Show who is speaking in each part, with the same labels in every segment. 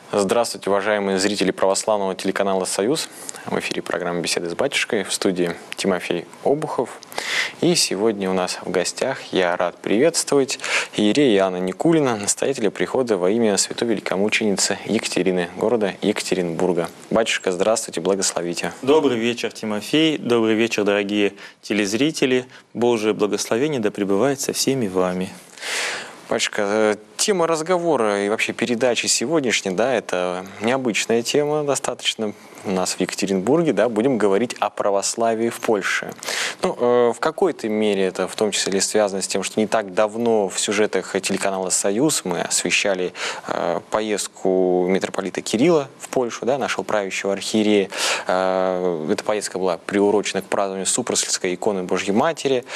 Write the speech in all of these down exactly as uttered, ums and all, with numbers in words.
Speaker 1: Здравствуйте, уважаемые зрители православного телеканала «Союз». В эфире программа «Беседы с батюшкой», в студии Тимофей Обухов. И сегодня у нас в гостях я рад приветствовать иерея Иоанна Никулина, настоятеля прихода во имя святой великомученицы Екатерины, города Екатеринбурга. Батюшка, здравствуйте, благословите.
Speaker 2: Добрый вечер, Тимофей. Добрый вечер, дорогие телезрители. Божие благословение да пребывает со всеми вами.
Speaker 1: Батюшка, тема разговора и вообще передачи сегодняшней, да, это необычная тема достаточно у нас в Екатеринбурге, да, будем говорить о православии в Польше. Ну, э, в какой-то мере это в том числе связано с тем, что не так давно в сюжетах телеканала «Союз» мы освещали э, поездку митрополита Кирилла в Польшу, да, нашего правящего архиерея. Э, эта поездка была приурочена к празднованию Супросельской иконы Божьей Матери.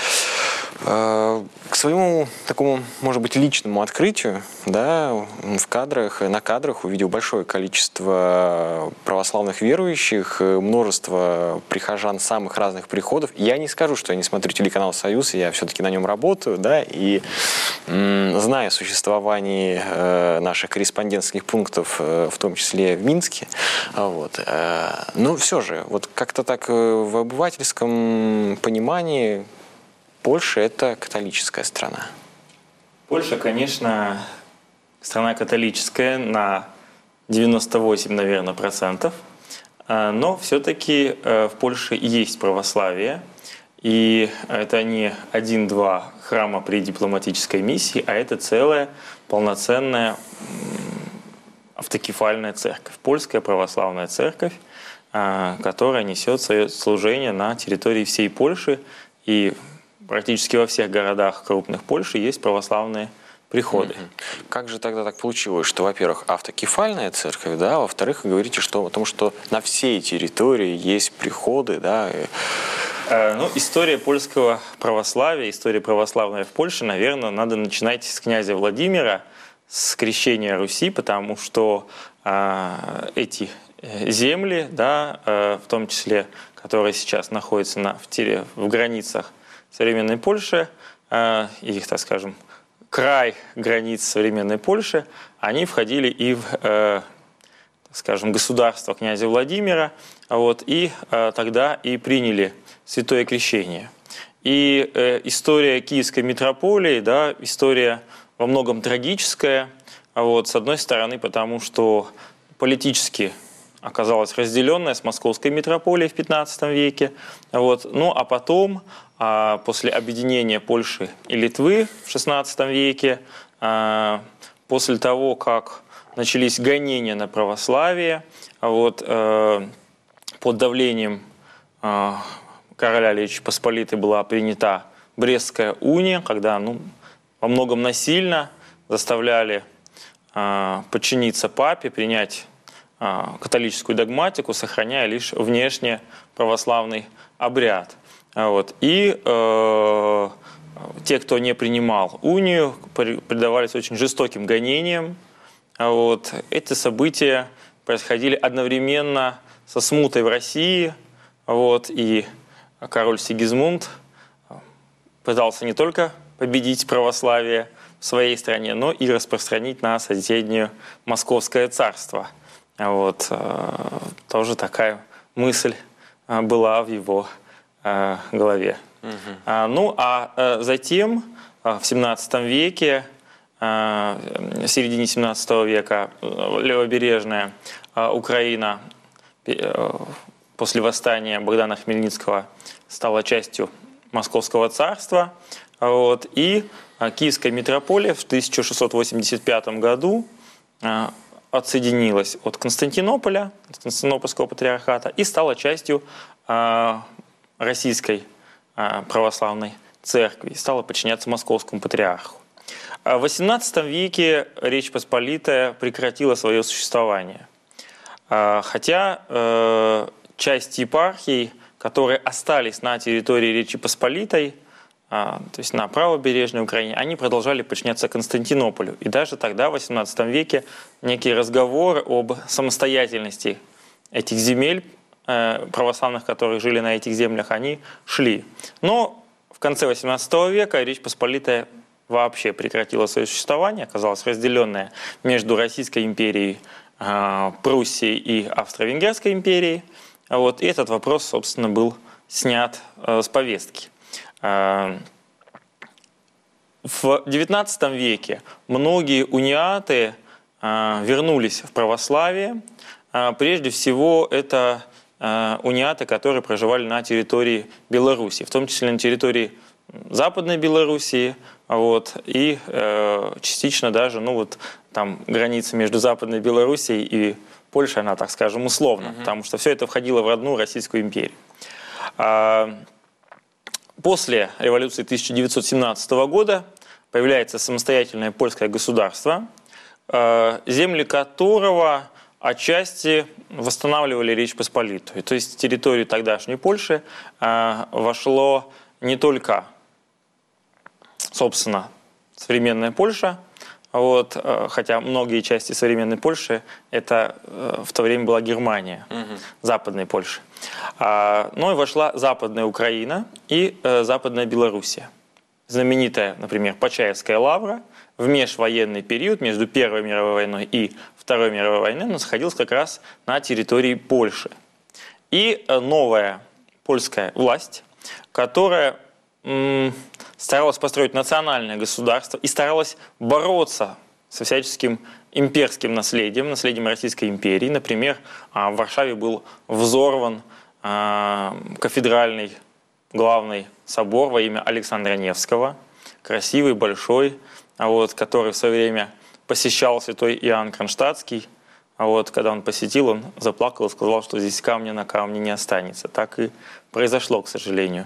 Speaker 1: Э, к своему такому, может быть, личному открытию, да, в кадрах, на кадрах увидел большое количество православных верующих, множество прихожан самых разных приходов. Я не скажу, что я не смотрю телеканал «Союз», я все-таки на нем работаю, да, и м, знаю о существовании э, наших корреспондентских пунктов, э, в том числе в Минске. Вот. Э, но все же, вот как-то так э, в обывательском понимании Польша – это католическая страна.
Speaker 2: Польша, конечно, страна католическая на девяносто восемь, наверное, процентов, но все-таки в Польше есть православие, и это не один-два храма при дипломатической миссии, а это целая полноценная автокефальная церковь, польская православная церковь, которая несет свое служение на территории всей Польши, и практически во всех городах крупных Польши есть православные приходы.
Speaker 1: Mm-hmm. Как же тогда так получилось, что, во-первых, автокефальная церковь, да, а во-вторых, вы говорите, что о том, что на всей территории есть приходы, да?
Speaker 2: Э, ну, история польского православия, история православная в Польше, наверное, надо начинать с князя Владимира, с крещения Руси, потому что э, эти земли, да, э, в том числе, которые сейчас находятся на, в, тире, в границах современной Польши, их, так скажем, край границ современной Польши, они входили и в, так скажем, государство князя Владимира, вот, и тогда и приняли святое крещение. И история Киевской митрополии, да, история во многом трагическая, вот, с одной стороны, потому что политически оказалась разделенная с Московской митрополией в пятнадцатом веке. Вот. Ну а потом, а, после объединения Польши и Литвы в шестнадцатом веке, а, после того, как начались гонения на православие, вот, а, под давлением а, короля Речи Посполитой была принята Брестская уния, когда ну, во многом насильно заставляли а, подчиниться папе, принять католическую догматику, сохраняя лишь внешне православный обряд. Вот. И э, те, кто не принимал унию, предавались очень жестоким гонениям. Вот. Эти события происходили одновременно со смутой в России. Вот. И король Сигизмунд пытался не только победить православие в своей стране, но и распространить на соседнее Московское царство. Вот, э, тоже такая мысль э, была в его э, голове. Угу. А, ну, а э, затем э, в семнадцатом веке, э, в середине семнадцатого века, э, левобережная э, Украина э, после восстания Богдана Хмельницкого стала частью Московского царства. Вот, и э, Киевская митрополия в тысяча шестьсот восемьдесят пятом году э, отсоединилась от Константинополя, от Константинопольского патриархата, и стала частью э, Российской э, православной церкви, стала подчиняться Московскому патриарху. В восемнадцатом веке Речь Посполитая прекратила свое существование. Э, хотя э, часть епархий, которые остались на территории Речи Посполитой, то есть на правобережной Украине, они продолжали подчиняться Константинополю. И даже тогда, в восемнадцатом веке, некий разговор об самостоятельности этих земель православных, которые жили на этих землях, они шли. Но в конце восемнадцатого века Речь Посполитая вообще прекратила свое существование, оказалась разделенная между Российской империей Пруссии и Австро-Венгерской империи. Вот, и этот вопрос, собственно, был снят с повестки. В девятнадцатом веке многие униаты вернулись в православие. Прежде всего, это униаты, которые проживали на территории Беларуси, в том числе на территории Западной Белоруссии, вот, и э, частично даже, ну вот, там граница между Западной Белоруссией и Польшей, она, так скажем, условно, mm-hmm. потому что все это входило в родную Российскую империю. А, после революции тысяча девятьсот семнадцатого года появляется самостоятельное польское государство, э, земли которого отчасти восстанавливали Речь Посполитую. То есть в территорию тогдашней Польши э, вошло не только, собственно, современная Польша, вот, хотя многие части современной Польши это в то время была Германия, угу. Западной Польши. Но и вошла Западная Украина и Западная Белоруссия. Знаменитая, например, Почаевская лавра в межвоенный период между Первой мировой войной и Второй мировой войной находилась как раз на территории Польши. И новая польская власть, которая м, старалась построить национальное государство и старалась бороться со всяческим имперским наследием, наследием Российской империи. Например, в Варшаве был взорван кафедральный главный собор во имя Александра Невского, красивый, большой, вот, который в свое время посещал святой Иоанн Кронштадтский. А вот, когда он посетил, он заплакал и сказал, что здесь камня на камне не останется. Так и произошло, к сожалению.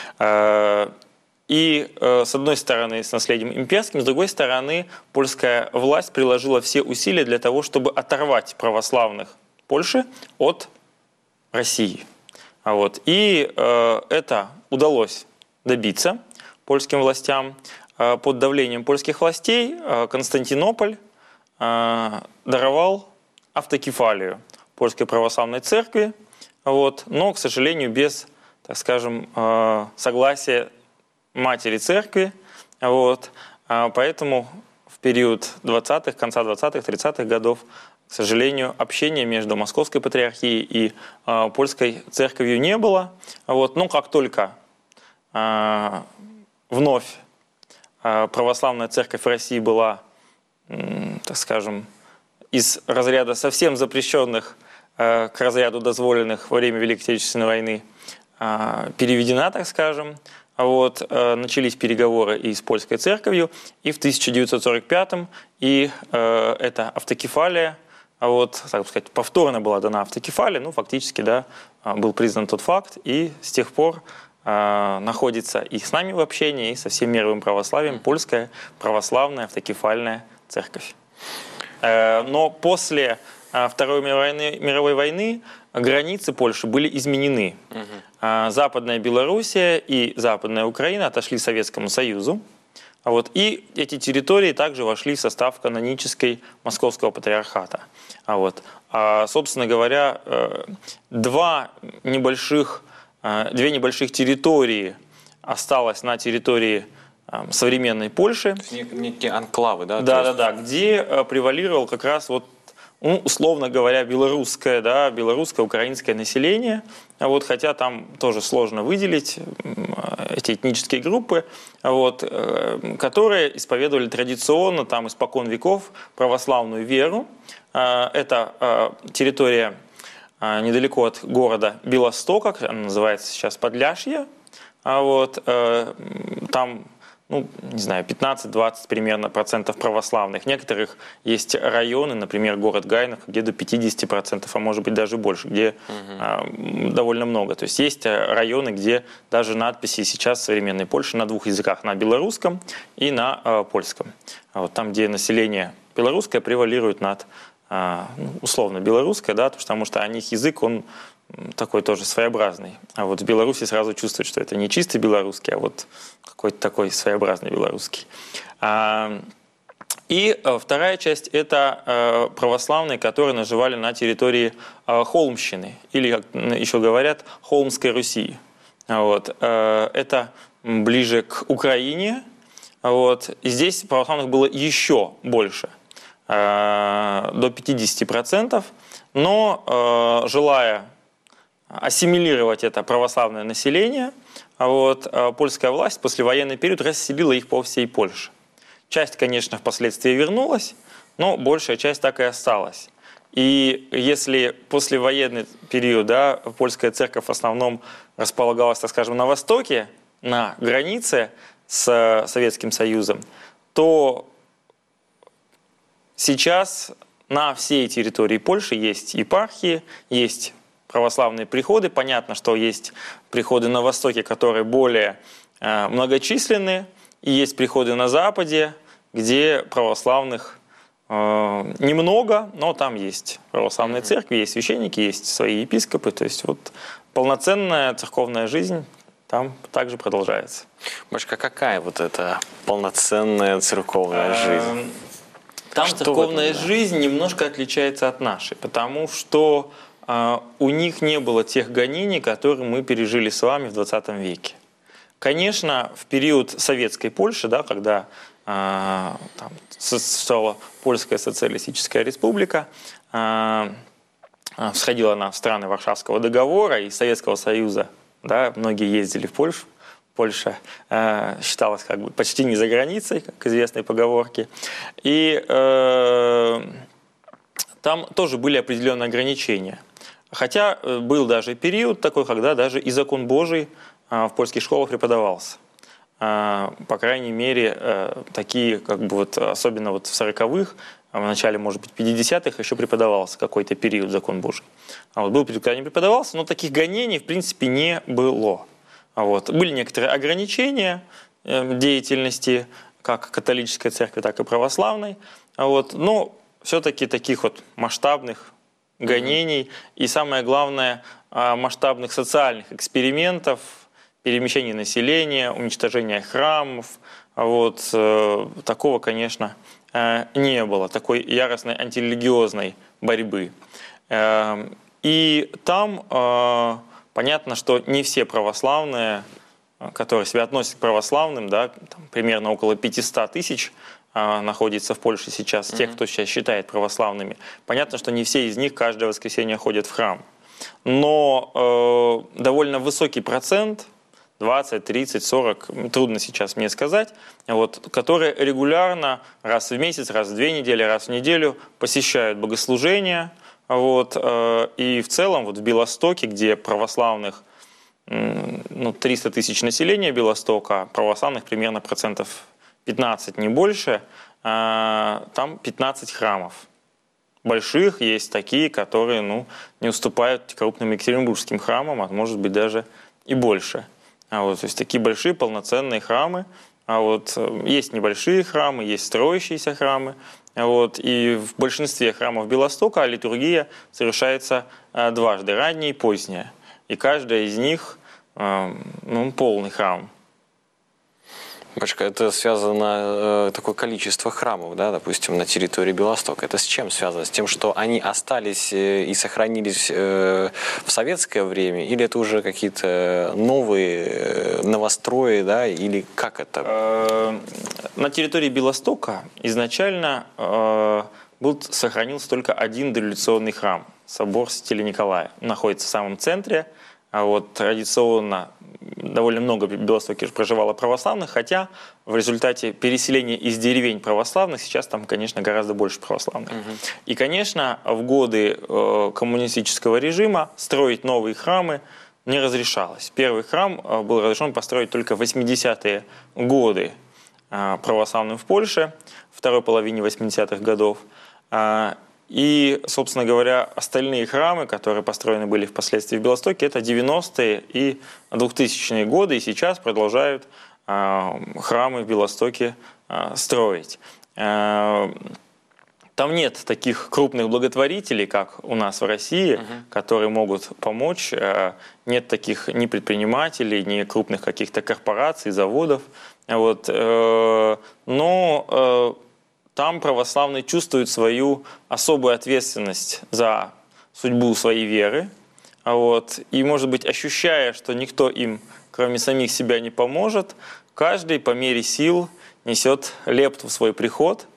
Speaker 2: И, с одной стороны, с наследием имперским, с другой стороны, польская власть приложила все усилия для того, чтобы оторвать православных Польши от России. Вот. И это удалось добиться польским властям. Под давлением польских властей Константинополь даровал автокефалию Польской православной церкви, вот, но, к сожалению, без, так скажем, согласия матери церкви. Вот, поэтому в период двадцатых, конца двадцатых, тридцатых годов, к сожалению, общения между Московской патриархией и польской церковью не было. Вот, но как только вновь православная церковь в России была, так скажем, из разряда совсем запрещенных к разряду дозволенных во время Великой Отечественной войны переведена, так скажем. Вот, начались переговоры и с польской церковью, и в тысяча девятьсот сорок пятом и э, эта автокефалия, вот, так сказать, повторно была дана автокефалия, ну, фактически, да, был признан тот факт, и с тех пор э, находится и с нами в общении, и со всем мировым православием польская православная автокефальная церковь. Э, но после Второй мировой войны, мировой войны границы Польши были изменены. Угу. Западная Белоруссия и Западная Украина отошли Советскому Союзу. Вот, и эти территории также вошли в состав канонической Московского патриархата. Вот. А, собственно говоря, два небольших, две небольших территории осталось на территории современной Польши.
Speaker 1: Некие анклавы, да?
Speaker 2: Да, да, да, где превалировал как раз вот, ну, условно говоря, белорусское, да, белорусско-украинское население, вот, хотя там тоже сложно выделить эти этнические группы, вот, которые исповедовали традиционно, там, испокон веков православную веру. Это территория недалеко от города Белосток, она называется сейчас Подляшье, вот, там, ну, не знаю, пятнадцать-двадцать примерно процентов православных. В некоторых есть районы, например, город Гайнах, где до пятидесяти процентов, а может быть даже больше, где угу. а, довольно много. То есть есть районы, где даже надписи сейчас в современной Польше на двух языках, на белорусском и на а, польском. А вот там, где население белорусское превалирует над а, условно белорусское, да, потому что у них язык, он такой тоже своеобразный. А вот в Беларуси сразу чувствуют, что это не чистый белорусский, а вот какой-то такой своеобразный белорусский. И вторая часть – это православные, которые наживали на территории Холмщины, или, как еще говорят, Холмской Руси. Вот. Это ближе к Украине. Вот. И здесь православных было еще больше. до пятидесяти процентов, но желая ассимилировать это православное население, вот, польская власть в послевоенный период расселила их по всей Польше. Часть, конечно, впоследствии вернулась, но большая часть так и осталась. И если послевоенный период, да, польская церковь в основном располагалась, так скажем, на востоке, на границе с Советским Союзом, то сейчас на всей территории Польши есть епархии, есть православные приходы. Понятно, что есть приходы на востоке, которые более э, многочисленны, и есть приходы на западе, где православных э, немного, но там есть православные mm-hmm. церкви, есть священники, есть свои епископы. То есть вот полноценная церковная жизнь там также продолжается.
Speaker 1: Башка, какая вот эта полноценная церковная жизнь?
Speaker 2: Там
Speaker 1: что
Speaker 2: церковная
Speaker 1: этом, да?
Speaker 2: жизнь немножко отличается от нашей, потому что э, у них не было тех гонений, которые мы пережили с вами в двадцатом веке. Конечно, в период советской Польши, да, когда э, там существовала Польская социалистическая республика, э, всходила она в страны Варшавского договора и Советского Союза, да, многие ездили в Польшу. Польша э, считалась как бы почти не за границей, как известной поговорке. И э, там тоже были определенные ограничения. Хотя был даже период такой, когда даже и закон Божий э, в польских школах преподавался. Э, по крайней мере, э, такие, как бы вот, особенно вот в сороковых, в начале, может быть, пятидесятых еще преподавался какой-то период закон Божий. А вот был период, когда не преподавался, но таких гонений, в принципе, не было. Вот. Были некоторые ограничения деятельности как католической церкви, так и православной. Вот. Но все-таки таких вот масштабных гонений mm-hmm. и, самое главное, масштабных социальных экспериментов, перемещения населения, уничтожения храмов, вот, такого, конечно, не было, такой яростной антирелигиозной борьбы. И там понятно, что не все православные, которые себя относят к православным, да, там, примерно около пятисот тысяч а, находится в Польше сейчас, mm-hmm. тех, кто сейчас считает православными. Понятно, что не все из них каждое воскресенье ходят в храм. Но э, довольно высокий процент, двадцать, тридцать, сорок, трудно сейчас мне сказать, вот, которые регулярно раз в месяц, раз в две недели, раз в неделю посещают богослужения. Вот, э, и в целом вот в Белостоке, где православных э, ну, триста тысяч населения Белостока, православных примерно процентов пятнадцать, не больше, э, там пятнадцать храмов. Больших есть такие, которые ну, не уступают крупным екатеринбургским храмам, а может быть даже и больше. А вот, то есть такие большие полноценные храмы. А вот, есть небольшие храмы, есть строящиеся храмы. Вот, и в большинстве храмов Белостока литургия совершается э, дважды, ранняя и поздняя. И каждая из них э, ну, полный храм.
Speaker 1: Башка, это связано, э, такое количество храмов, да, допустим, на территории Белостока. Это с чем связано? С тем, что они остались э, и сохранились э, в советское время? Или это уже какие-то новые э, новострои, да, или как это?
Speaker 2: На территории Белостока изначально э, был, сохранился только один дореволюционный храм, собор Святителя Николая. Он находится в самом центре. А вот традиционно довольно много в Белостоке проживало православных, хотя в результате переселения из деревень православных сейчас там, конечно, гораздо больше православных. Угу. И, конечно, в годы э, коммунистического режима строить новые храмы не разрешалось. Первый храм э, был разрешен построить только в восьмидесятые годы э, православным в Польше, второй половине восьмидесятых годов. Э, И, собственно говоря, остальные храмы, которые построены были впоследствии в Белостоке, это девяностые и двухтысячные годы, и сейчас продолжают э, храмы в Белостоке э, строить. Э, там нет таких крупных благотворителей, как у нас в России, uh-huh. которые могут помочь. Э, нет таких ни предпринимателей, ни крупных каких-то корпораций, заводов. Вот, э, но... Э, Там православные чувствуют свою особую ответственность за судьбу своей веры. Вот, и, может быть, ощущая, что никто им, кроме самих себя, не поможет, каждый по мере сил несет лепту в свой приход.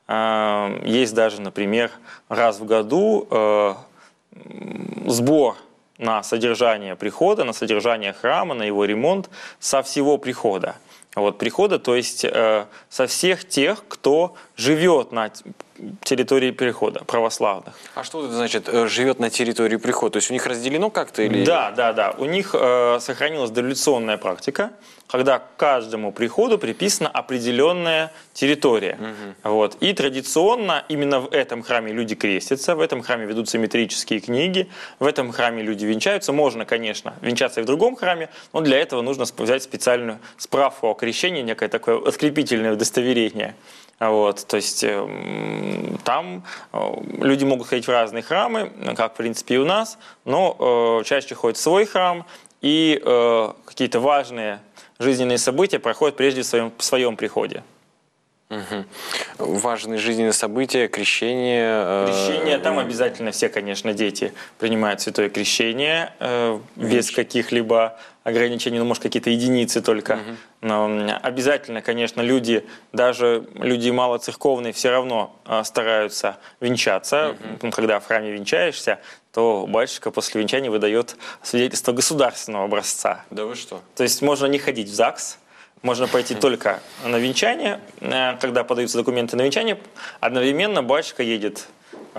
Speaker 2: Есть даже, например, раз в году сбор на содержание прихода, на содержание храма, на его ремонт со всего прихода. Вот, прихода, то есть э, со всех тех, кто живет на территории прихода, православных.
Speaker 1: А что это значит, живет на территории прихода? То есть у них разделено как-то? Или...
Speaker 2: Да, да, да. У них э, сохранилась дореволюционная практика, когда к каждому приходу приписана определенная территория. Угу. Вот. И традиционно именно в этом храме люди крестятся, в этом храме ведутся метрические книги, в этом храме люди венчаются. Можно, конечно, венчаться и в другом храме, но для этого нужно взять специальную справку о крещении, некое такое открепительное удостоверение. Вот, то есть э, там э, люди могут ходить в разные храмы, как в принципе и у нас, но э, чаще ходят в свой храм, и э, какие-то важные жизненные события проходят прежде в своем, в своем приходе.
Speaker 1: Угу. Важные жизненные события, крещение.
Speaker 2: Крещение, там обязательно все, конечно, дети принимают святое крещение, э, без каких-либо ограничений, ну, может, какие-то единицы только. Угу. Но обязательно, конечно, люди, даже люди малоцерковные, все равно э, стараются венчаться. Угу. Когда в храме венчаешься, то батюшка после венчания выдает свидетельство государственного образца.
Speaker 1: Да вы что?
Speaker 2: То есть можно не ходить в ЗАГС, можно пойти только на венчание. Когда подаются документы на венчание, одновременно батюшка едет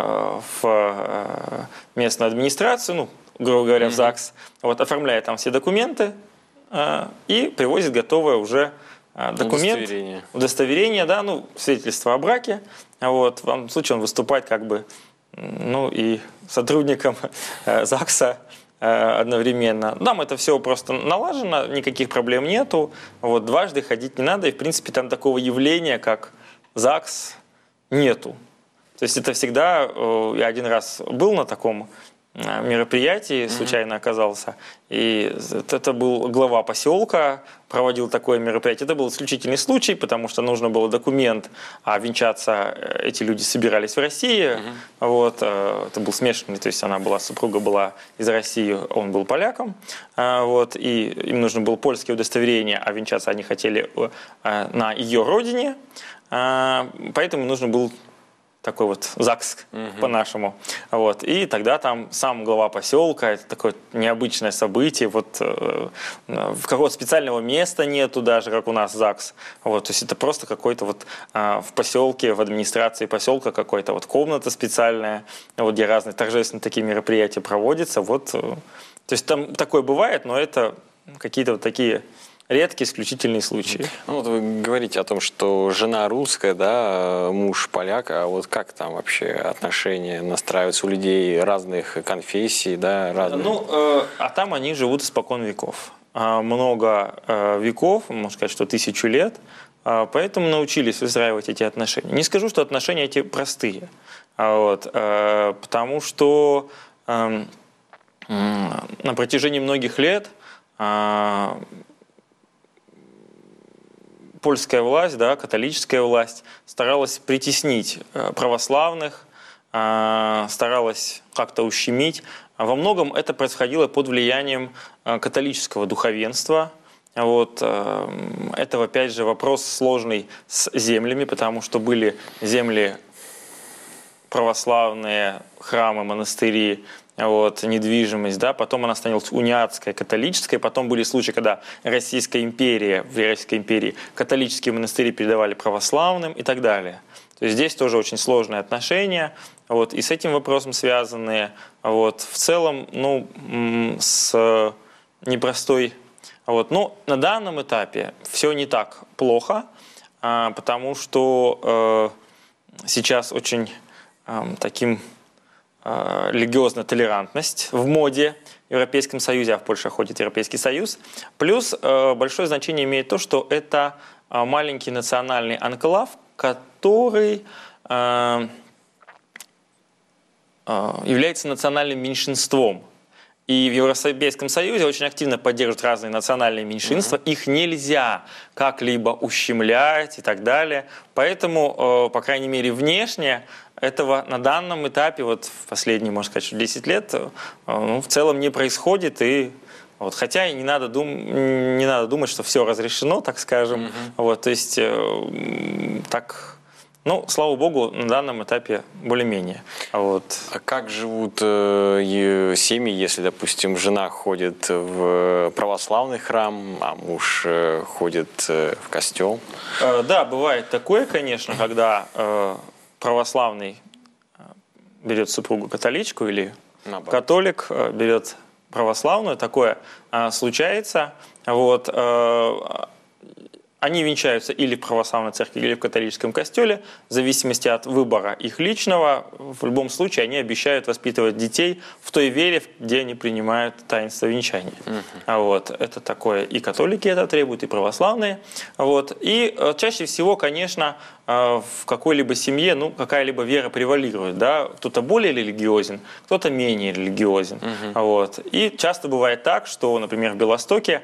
Speaker 2: в местную администрацию, ну, грубо говоря, в ЗАГС, вот, оформляет там все документы и привозит готовое уже документ, удостоверение, удостоверение, да, ну, свидетельство о браке. Вот, в данном случае он выступает как бы, ну, и сотрудником ЗАГСа одновременно. Нам это все просто налажено, никаких проблем нету. Вот, дважды ходить не надо, и в принципе там такого явления, как ЗАГС, нету. То есть это всегда, я один раз был на таком мероприятии, случайно оказался, и это был глава поселка, проводил такое мероприятие. Это был исключительный случай, потому что нужно было документ, а венчаться эти люди собирались в России. Uh-huh. Вот, это был смешанный, то есть она была, супруга была из России, он был поляком, вот, и им нужно было польское удостоверение, а венчаться они хотели на ее родине, поэтому нужно был такой вот ЗАГС uh-huh. по-нашему. Вот. И тогда там сам глава поселка, это такое необычное событие, вот, э, какого-то специального места нету даже, как у нас ЗАГС. Вот. То есть это просто какой-то вот э, в поселке, в администрации поселка какой-то вот комната специальная, вот, где разные торжественные такие мероприятия проводятся. Вот. Э, то есть там такое бывает, но это какие-то вот такие редкие, исключительные случаи.
Speaker 1: Ну, вот вы говорите о том, что жена русская, да, муж поляк, а вот как там вообще отношения настраиваются у людей разных конфессий, да, разных?
Speaker 2: Ну, э, а там они живут испокон веков. А много э, веков, можно сказать, что тысячу лет, э, поэтому научились выстраивать эти отношения. Не скажу, что отношения эти простые, вот, э, потому что э, э, на протяжении многих лет э, польская власть, да, католическая власть старалась притеснить православных, старалась как-то ущемить. Во многом это происходило под влиянием католического духовенства. Вот. Это, опять же, вопрос сложный с землями, потому что были земли православные, храмы, монастыри, вот, недвижимость, да, потом она становилась униатская, католическая, потом были случаи, когда Российская империя, в Российской империи католические монастыри передавали православным и так далее. То есть здесь тоже очень сложные отношения, вот, и с этим вопросом связанные, вот, в целом, ну, с непростой, вот, но на данном этапе все не так плохо, потому что э, сейчас очень э, таким религиозная толерантность в моде в Европейском Союзе, а в Польше ходит Европейский Союз. Плюс э, большое значение имеет то, что это э, маленький национальный анклав, который э, э, является национальным меньшинством. И в Европейском Союзе очень активно поддерживают разные национальные меньшинства. Uh-huh. Их нельзя как-либо ущемлять и так далее. Поэтому, э, по крайней мере, внешне этого на данном этапе, вот в последние, можно сказать, десять лет, э, ну, в целом не происходит. И, вот, хотя и не надо, дум, не надо думать, что все разрешено, так скажем. Uh-huh. Вот, то есть э, так Ну, слава богу, на данном этапе более-менее. Вот.
Speaker 1: А как живут э, семьи, если, допустим, жена ходит в православный храм, а муж э, ходит э, в костел?
Speaker 2: Э, да, бывает такое, конечно, когда э, православный берет супругу католичку или Наоборот. католик э, берет православную, такое э, случается. Вот, э, они венчаются или в православной церкви, или в католическом костеле, в зависимости от выбора их личного. В любом случае они обещают воспитывать детей в той вере, где они принимают таинство венчания. Uh-huh. Вот, это такое, и католики это требуют, и православные. Вот. И э, чаще всего, конечно, э, в какой-либо семье ну, какая-либо вера превалирует. Да? Кто-то более религиозен, кто-то менее религиозен. Uh-huh. Вот. И часто бывает так, что, например, в Белостоке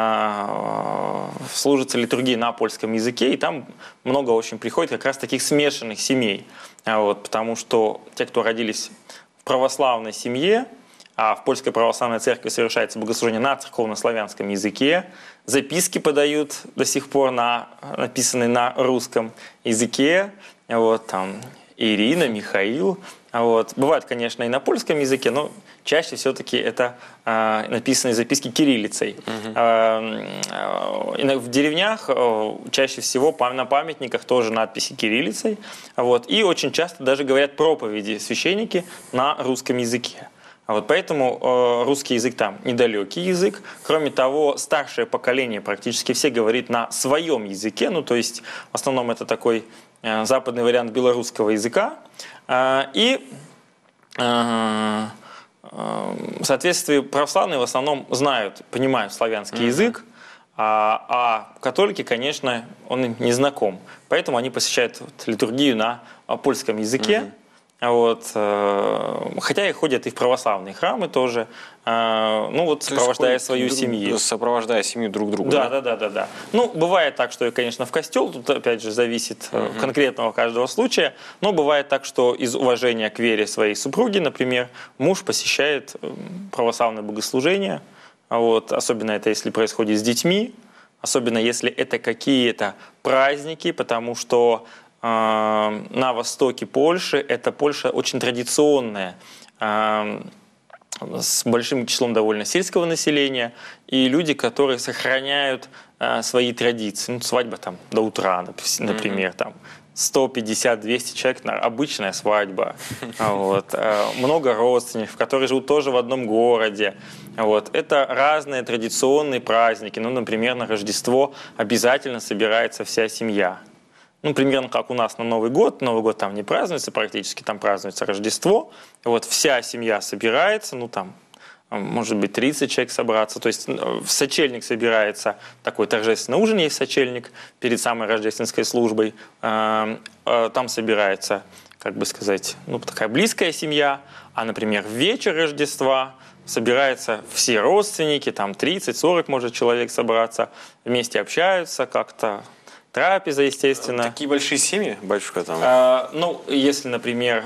Speaker 2: служится литургия на польском языке, и там много очень приходит как раз таких смешанных семей. Вот, потому что те, кто родились в православной семье, а в Польской православной церкви совершается богослужение на церковно-славянском языке, записки подают до сих пор, на, написанные на русском языке, вот, там, Ирина, Михаил. Вот. Бывает, конечно, и на польском языке, но чаще все-таки это э, написанные записки кириллицей. Uh-huh. э, э, в деревнях э, чаще всего на памятниках тоже надписи кириллицей. Вот. И очень часто даже говорят проповеди священники на русском языке. Вот. Поэтому э, русский язык там недалекий язык. Кроме того, старшее поколение практически все говорит на своем языке. Ну, то есть в основном это такой э, западный вариант белорусского языка. Э, и э, в соответствии православные в основном знают, понимают славянский uh-huh. язык, а, а католики, конечно, он им не знаком. Поэтому они посещают вот, литургию на польском языке. Uh-huh. Вот, э, хотя и ходят и в православные храмы тоже, э, ну вот, сопровождая свою семью.
Speaker 1: Сопровождая семью друг друга.
Speaker 2: Да, да, да, да, да. Ну, бывает так, что, конечно, в костел, тут опять же зависит uh-huh. конкретного каждого случая, но бывает так, что из уважения к вере своей супруги, например, муж посещает православное богослужение, вот, особенно это если происходит с детьми, особенно если это какие-то праздники, потому что на востоке Польши, это Польша очень традиционная, с большим числом довольно сельского населения, и люди, которые сохраняют свои традиции. Ну, свадьба там до утра, например, там сто пятьдесят - двести человек, обычная свадьба. Вот. Много родственников, которые живут тоже в одном городе. Вот. Это разные традиционные праздники. Ну, например, на Рождество обязательно собирается вся семья. Ну, примерно как у нас на Новый год. Новый год там не празднуется практически, там празднуется Рождество. Вот вся семья собирается, ну, там, может быть, тридцать человек собраться. То есть в сочельник собирается такой торжественный ужин, есть сочельник перед самой рождественской службой. Там собирается, как бы сказать, ну, такая близкая семья. А, например, в вечер Рождества собираются все родственники, там тридцать-сорок может человек собраться, вместе общаются как-то. Трапеза, естественно.
Speaker 1: Такие большие семьи, батюшка, там?
Speaker 2: А, ну, если, например,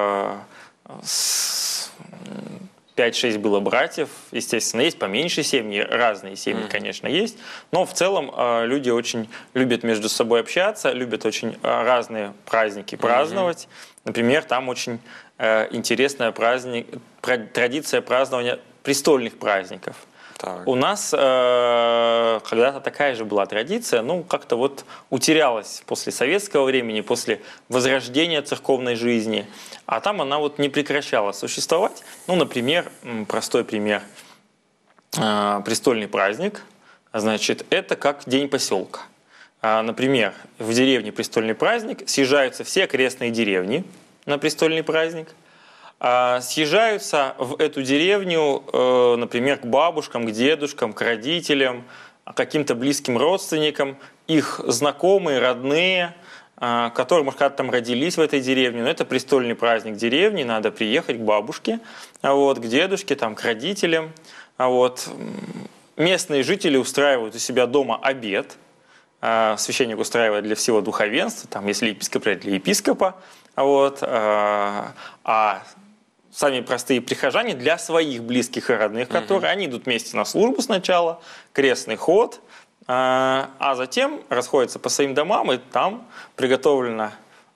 Speaker 2: пять-шесть было братьев, естественно, есть поменьше семьи, разные семьи, mm. конечно, есть, но в целом люди очень любят между собой общаться, любят очень разные праздники праздновать. Mm-hmm. Например, там очень интересная праздник, традиция празднования престольных праздников. Так. У нас э, когда-то такая же была традиция, ну, как-то вот утерялась после советского времени, после возрождения церковной жизни, а там она вот не прекращала существовать. Ну, например, простой пример, э, престольный праздник, значит, это как день поселка. Э, например, в деревне престольный праздник, съезжаются все окрестные деревни на престольный праздник, съезжаются в эту деревню, например, к бабушкам, к дедушкам, к родителям, каким-то близким родственникам, их знакомые, родные, которые, может, когда-то там родились в этой деревне, но это престольный праздник деревни, надо приехать к бабушке, вот, к дедушке, там, к родителям. Вот. Местные жители устраивают у себя дома обед, священник устраивает для всего духовенства, там, если епископ, для епископа, вот, а сами простые прихожане для своих близких и родных, которые, uh-huh. они идут вместе на службу сначала, крестный ход, а затем расходятся по своим домам, и там приготовлена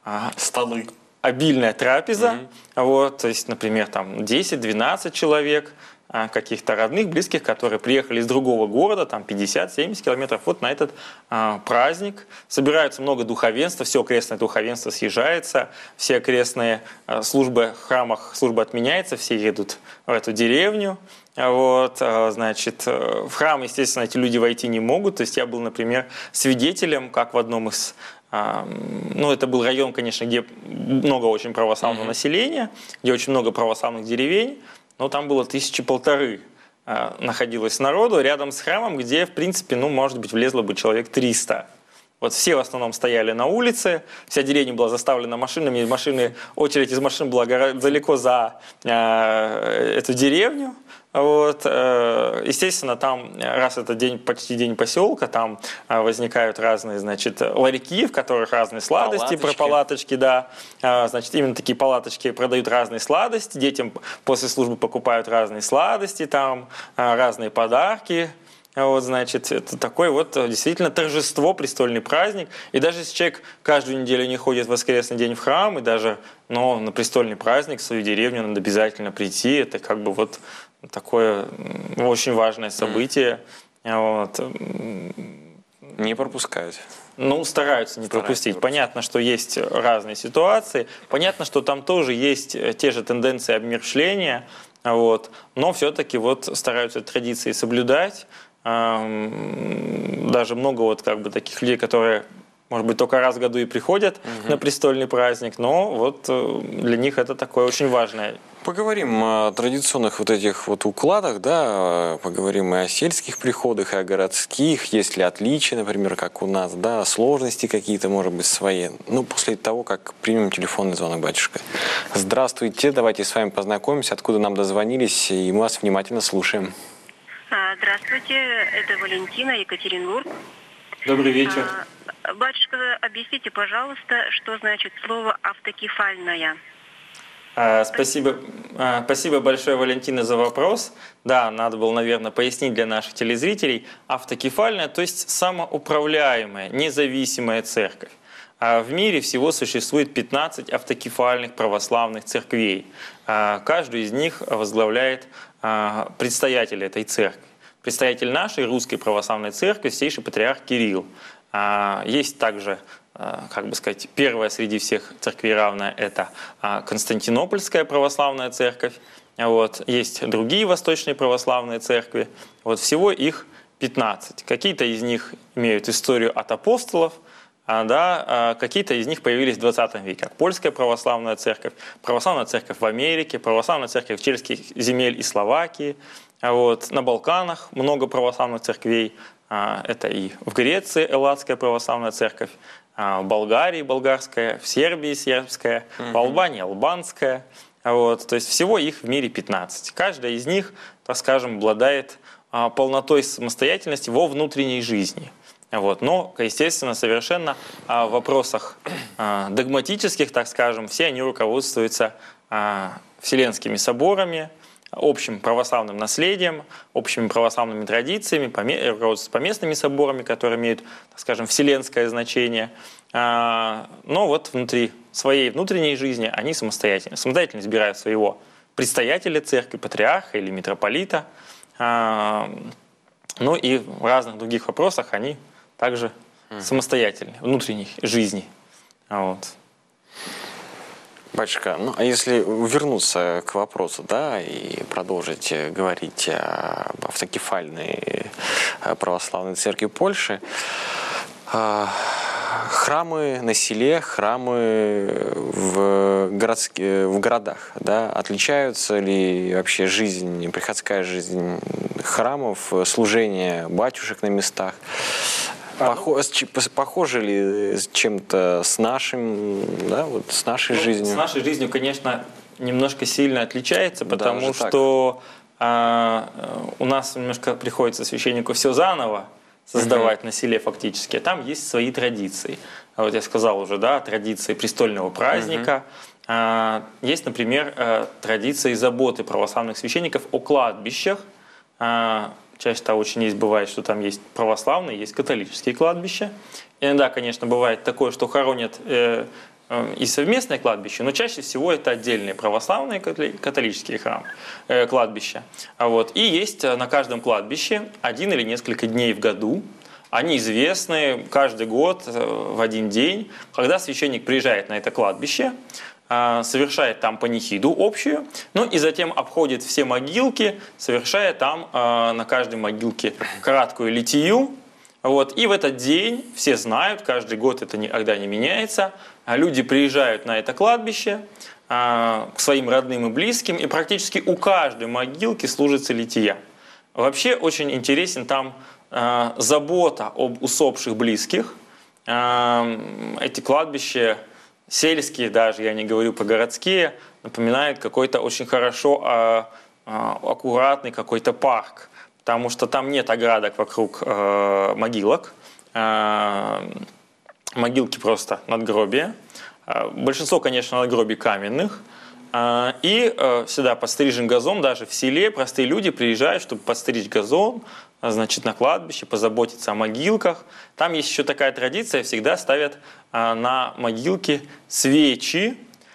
Speaker 1: Столы.
Speaker 2: Обильная трапеза,
Speaker 1: Mm-hmm.
Speaker 2: вот, то есть, например, там десять-двенадцать человек, каких-то родных, близких, которые приехали из другого города, там пятьдесят-семьдесят километров, вот на этот а, праздник. Собираются много духовенства, все окрестное духовенство съезжается, все окрестные а, службы в храмах, служба отменяется, все едут в эту деревню. Вот, а, значит, в храм, естественно, эти люди войти не могут. То есть я был, например, свидетелем, как в одном из ну, это был район, конечно, где много очень православного mm-hmm. населения, где очень много православных деревень, но там было тысячи полторы э, находилось народу рядом с храмом, где, в принципе, ну, может быть, влезло бы человек триста. Вот все в основном стояли на улице, вся деревня была заставлена машинами, машины, очередь из машин была далеко за э, эту деревню. Вот, естественно, там, раз это день, почти день поселка, там возникают разные, значит, ларьки, в которых разные сладости, про палаточки, да, значит, именно такие палаточки продают разные сладости, детям после службы покупают разные сладости, там, разные подарки. Вот, значит, это такой вот действительно торжество, престольный праздник. И даже если человек каждую неделю не ходит в воскресный день в храм, и даже, но на престольный праздник в свою деревню надо обязательно прийти, это как бы вот такое очень важное событие. Вот.
Speaker 1: Не пропускают.
Speaker 2: Ну, стараются не пропустить. Понятно, что есть разные ситуации. Понятно, что там тоже есть те же тенденции обмершления. Вот. Но все-таки вот стараются традиции соблюдать. Даже много вот как бы таких людей, которые, может быть, только раз в году и приходят угу. на престольный праздник, но вот для них это такое очень важное.
Speaker 1: Поговорим о традиционных вот этих вот укладах, да, поговорим и о сельских приходах, и о городских, есть ли отличия, например, как у нас, да, сложности какие-то, может быть, свои. Ну, после того, как примем телефонный звонок, батюшка. Здравствуйте, давайте с вами познакомимся, откуда нам дозвонились, и мы вас внимательно слушаем.
Speaker 3: Здравствуйте, это Валентина, Екатеринбург.
Speaker 2: Добрый вечер.
Speaker 3: Батюшка, объясните, пожалуйста, что значит слово «автокефальная».
Speaker 2: Спасибо, спасибо большое, Валентина, за вопрос. Да, надо было, наверное, пояснить для наших телезрителей. Автокефальная, то есть самоуправляемая, независимая церковь. В мире всего существует пятнадцать автокефальных православных церквей. Каждую из них возглавляет предстоятель этой церкви. Предстоятель нашей русской православной церкви, святейший патриарх Кирилл. Есть также, как бы сказать, первая среди всех церквей равная – это Константинопольская православная церковь. Вот. Есть другие восточные православные церкви. Вот. Всего их пятнадцать. Какие-то из них имеют историю от апостолов, а, да, а какие-то из них появились в двадцатом веке. Как Польская православная церковь, православная церковь в Америке, православная церковь чешских земель и Словакии. А вот на Балканах много православных церквей. А, это и в Греции Элладская православная церковь, а, в Болгарии болгарская, в Сербии сербская, mm-hmm. в Албании албанская. А вот, то есть всего их в мире пятнадцать. Каждая из них, так скажем, обладает а, полнотой самостоятельности во внутренней жизни. Вот. Но, естественно, совершенно а, в вопросах а, догматических, так скажем, все они руководствуются а, вселенскими соборами, общим православным наследием, общими православными традициями, руководствуются поместными соборами, которые имеют, так скажем, вселенское значение. А, но вот внутри своей внутренней жизни они самостоятельно. Самостоятельно избирают своего предстоятеля церкви, патриарха или митрополита. А, ну и в разных других вопросах они также mm. самостоятельны, внутренней жизни. Вот.
Speaker 1: Батюшка, ну а если вернуться к вопросу, да, и продолжить говорить об автокефальной православной церкви Польши, храмы на селе, храмы в, городских, в городах, да, отличаются ли вообще жизнь, приходская жизнь храмов, служение батюшек на местах? Похож, похоже ли чем-то с нашим, да, вот с нашей ну, жизнью?
Speaker 2: С нашей жизнью, конечно, немножко сильно отличается, потому да, что а, у нас немножко приходится священнику все заново создавать uh-huh. на селе фактически. Там есть свои традиции. Вот я сказал уже, да, традиции престольного праздника. Uh-huh. А, есть, например, традиции заботы православных священников о кладбищах. А, Часто очень есть, бывает, что там есть православные, есть католические кладбища. Иногда, конечно, бывает такое, что хоронят э, и совместное кладбище, но чаще всего это отдельные православные католические храмы, э, кладбища. Вот. И есть на каждом кладбище один или несколько дней в году. Они известны каждый год в один день, когда священник приезжает на это кладбище, совершает там панихиду общую, ну и затем обходит все могилки, совершая там на каждой могилке краткую литию. Вот. И в этот день, все знают, каждый год это никогда не меняется, люди приезжают на это кладбище к своим родным и близким, и практически у каждой могилки служится лития. Вообще очень интересен там забота об усопших близких. Эти кладбища сельские даже, я не говорю про городские, напоминают какой-то очень хорошо аккуратный какой-то парк, потому что там нет оградок вокруг могилок, могилки просто надгробия. Большинство, конечно, надгробий каменных. И всегда подстрижен газон, даже в селе простые люди приезжают, чтобы подстричь газон, значит, на кладбище, позаботиться о могилках. Там есть еще такая традиция, всегда ставят на могилки свечи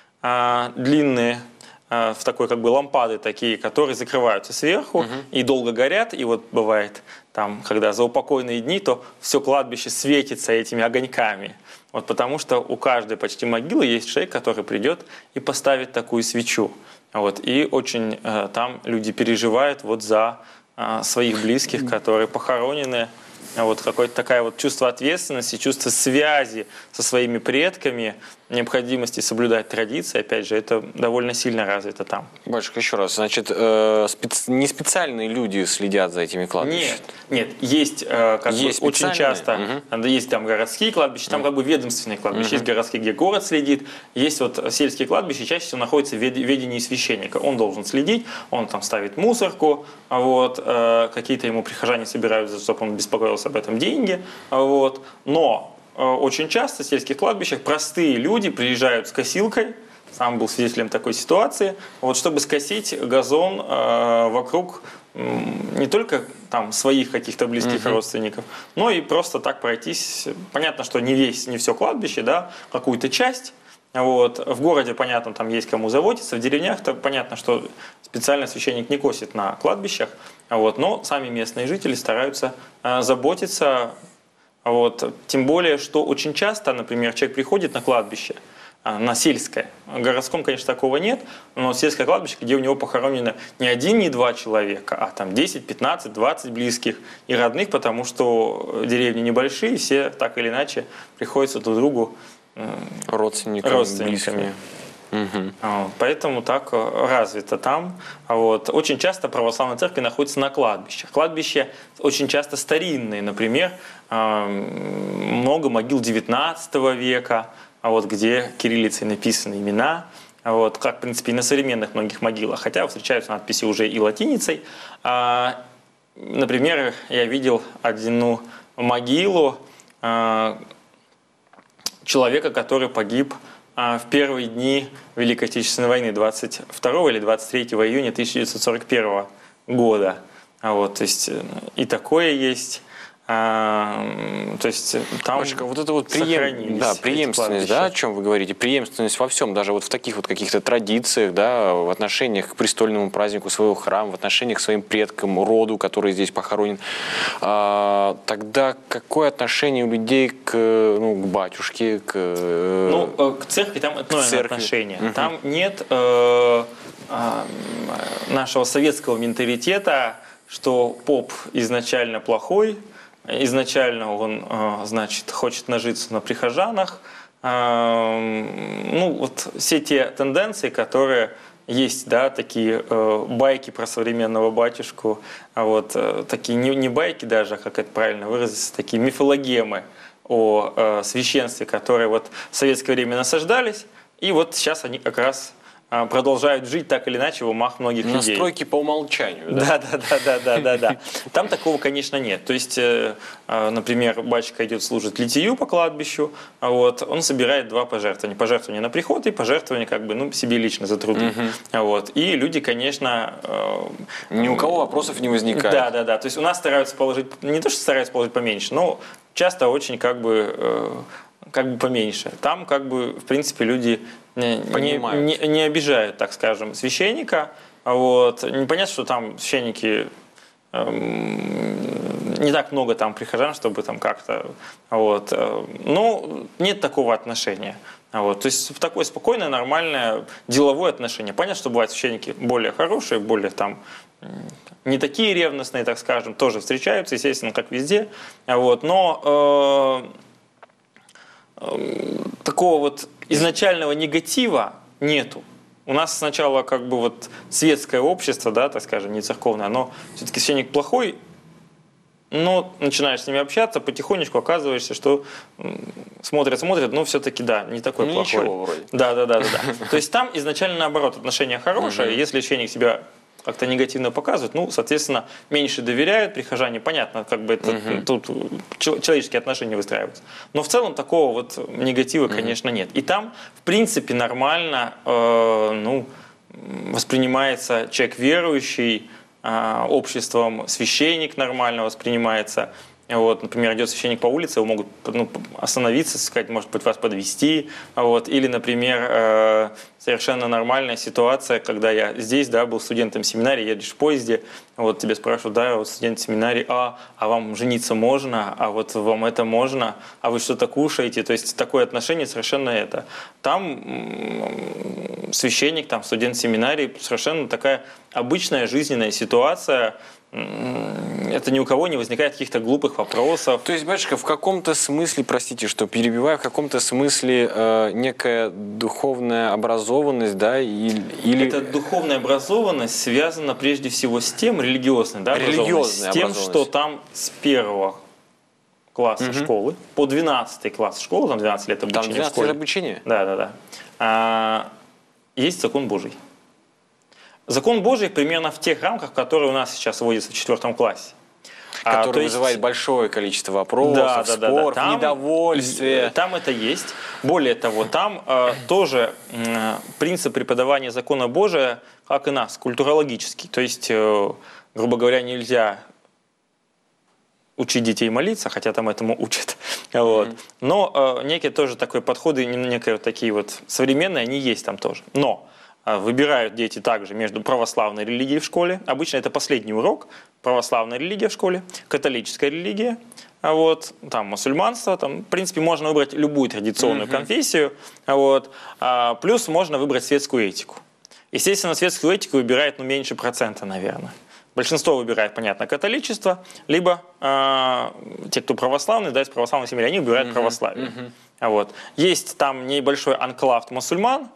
Speaker 2: длинные, в такой как бы лампады такие, которые закрываются сверху угу. и долго горят. И вот бывает, там, когда заупокойные дни, то все кладбище светится этими огоньками. Вот потому что у каждой почти могилы есть человек, который придет и поставит такую свечу. Вот. И очень э, там люди переживают вот за э, своих близких, которые похоронены. Вот какое-то такое вот чувство ответственности, чувство связи со своими предками, необходимости соблюдать традиции, опять же, это довольно сильно развито там.
Speaker 1: Батюшка, еще раз, значит, э, специ... не специальные люди следят за этими кладбищами?
Speaker 2: Нет, нет, есть, э, как есть бы, очень часто, угу. есть там городские кладбища, там угу. как бы ведомственные кладбища, угу. есть городские, где город следит, есть вот сельские кладбища, чаще всего находятся в ведении священника, он должен следить, он там ставит мусорку, вот, э, какие-то ему прихожане собираются, чтобы он беспокоился об этом деньги, вот, но очень часто в сельских кладбищах простые люди приезжают с косилкой, сам был свидетелем такой ситуации, вот, чтобы скосить газон э, вокруг э, не только там своих каких-то близких uh-huh. родственников, но и просто так пройтись. Понятно, что не весь, не все кладбище, да, какую-то часть. Вот. В городе, понятно, там есть кому заботиться, в деревнях-то понятно, что специально священник не косит на кладбищах, вот, но сами местные жители стараются э, заботиться. Вот. Тем более, что очень часто, например, человек приходит на кладбище, на сельское. В городском, конечно, такого нет, но сельское кладбище, где у него похоронено не один, не два человека, а там десять, пятнадцать, двадцать близких и родных, потому что деревни небольшие, все так или иначе приходятся друг другу
Speaker 1: родственниками.
Speaker 2: родственниками. Угу. Вот, поэтому так развито там. Вот. Очень часто православные церкви находятся на кладбищах. Кладбища очень часто старинные, например, много могил девятнадцатого века, вот, где кириллицей написаны имена, вот, как, в принципе, и на современных многих могилах, хотя встречаются надписи уже и латиницей. Например, я видел одну могилу человека, который погиб в первые дни Великой Отечественной войны двадцать второго или двадцать третьего июня тысяча девятьсот сорок первого года. Вот, то есть и такое есть. А, то есть там
Speaker 1: Батюшка, вот это вот преем... да, преемственность, да, о чем вы говорите, преемственность во всем, даже вот в таких вот каких-то традициях, да, в отношениях к престольному празднику своего храма, в отношениях к своим предкам, роду, который здесь похоронен. А, тогда какое отношение у людей к, ну, к батюшке, к...
Speaker 2: Ну, к церкви там иное
Speaker 1: церкви.
Speaker 2: отношение.
Speaker 1: Угу.
Speaker 2: Там нет э, э, нашего советского менталитета, что поп изначально плохой, изначально он, значит, хочет нажиться на прихожанах. Ну, вот все те тенденции, которые есть, да, такие байки про современного батюшку, вот, такие не, не байки даже, как это правильно выразиться, такие мифологемы о священстве, которые вот в советское время насаждались, и вот сейчас они как раз продолжают жить так или иначе в умах многих людей.
Speaker 1: Настройки по умолчанию,
Speaker 2: да? Да, да, да, да, да, да. Там такого, конечно, нет. То есть, например, батюшка идет служить литию по кладбищу, вот, он собирает два пожертвования. Пожертвование на приход и пожертвование как бы, ну, себе лично за труды. Угу. Вот. И люди, конечно...
Speaker 1: Ни у кого вопросов не возникает.
Speaker 2: Да, да, да. То есть у нас стараются положить, не то, что стараются положить поменьше, но часто очень как бы... как бы поменьше. Там, как бы, в принципе, люди не, не, не обижают, так скажем, священника. Вот. Непонятно, что там священники, эм, не так много там прихожан, чтобы там как-то... Вот. Но нет такого отношения. Вот. То есть в такое спокойное, нормальное, деловое отношение. Понятно, что бывают священники более хорошие, более там не такие ревностные, так скажем, тоже встречаются, естественно, как везде. Вот. Но э, э, такого вот изначального негатива нету. У нас сначала как бы вот светское общество, да, так скажем, не церковное, оно все-таки священник плохой, но начинаешь с ними общаться, потихонечку оказываешься, что смотрят, смотрят, но все-таки, да, не такой ну, плохой.
Speaker 1: Ничего вроде.
Speaker 2: Да, да, да, да, да. То есть там изначально наоборот отношения хорошие, если священник себя как-то негативно показывает, ну, соответственно, меньше доверяют прихожане, понятно, как бы это uh-huh. тут человеческие отношения выстраиваются. Но в целом такого вот негатива, конечно, uh-huh. нет. И там, в принципе, нормально, э, ну, воспринимается человек верующий, э, обществом, священник нормально воспринимается. Вот, например, идет священник по улице, его могут ну, остановиться, сказать, может быть, вас подвезти. Вот, или, например, э, совершенно нормальная ситуация, когда я здесь, да, был студентом семинарии, едешь в поезде, вот тебе спрашивают, да, вот студент семинарии, а, а вам жениться можно, а вот вам это можно, а вы что-то кушаете, то есть такое отношение совершенно это. Там священник, там студент семинарии, совершенно такая обычная жизненная ситуация. Это ни у кого не возникает каких-то глупых вопросов.
Speaker 1: То есть, батюшка, в каком-то смысле, простите, что перебиваю, в каком-то смысле э, некая духовная образованность, да, или, или...
Speaker 2: Эта духовная образованность связана прежде всего с тем, религиозной, да,
Speaker 1: религиозная
Speaker 2: с тем, что там с первого класса угу. школы по двенадцатый класс школы, там двенадцать лет обучения.
Speaker 1: Там двенадцать лет обучения?
Speaker 2: Да, да, да. А, есть закон Божий. Закон Божий примерно в тех рамках, которые у нас сейчас вводятся в четвертом классе.
Speaker 1: Который
Speaker 2: а,
Speaker 1: вызывает есть... большое количество вопросов,
Speaker 2: да, да,
Speaker 1: споров,
Speaker 2: да, да. Там,
Speaker 1: недовольствия.
Speaker 2: Там это есть. Более того, там э, тоже э, принцип преподавания закона Божия, как и нас, культурологический. То есть, э, грубо говоря, нельзя учить детей молиться, хотя там этому учат. Вот. Mm-hmm. Но э, некие тоже такие подходы, некие вот такие вот современные, они есть там тоже. Но выбирают дети также между православной религией в школе. Обычно это последний урок. Православная религия в школе, католическая религия, вот, там мусульманство. Там, в принципе, можно выбрать любую традиционную mm-hmm. конфессию. Вот, а, плюс можно выбрать светскую этику. Естественно, светскую этику выбирает ну, меньше процента, наверное. Большинство выбирает, понятно, католичество, либо э, те, кто православный, да, из православной семьи, они выбирают mm-hmm. православие. Mm-hmm. Вот. Есть там небольшой анклав мусульман.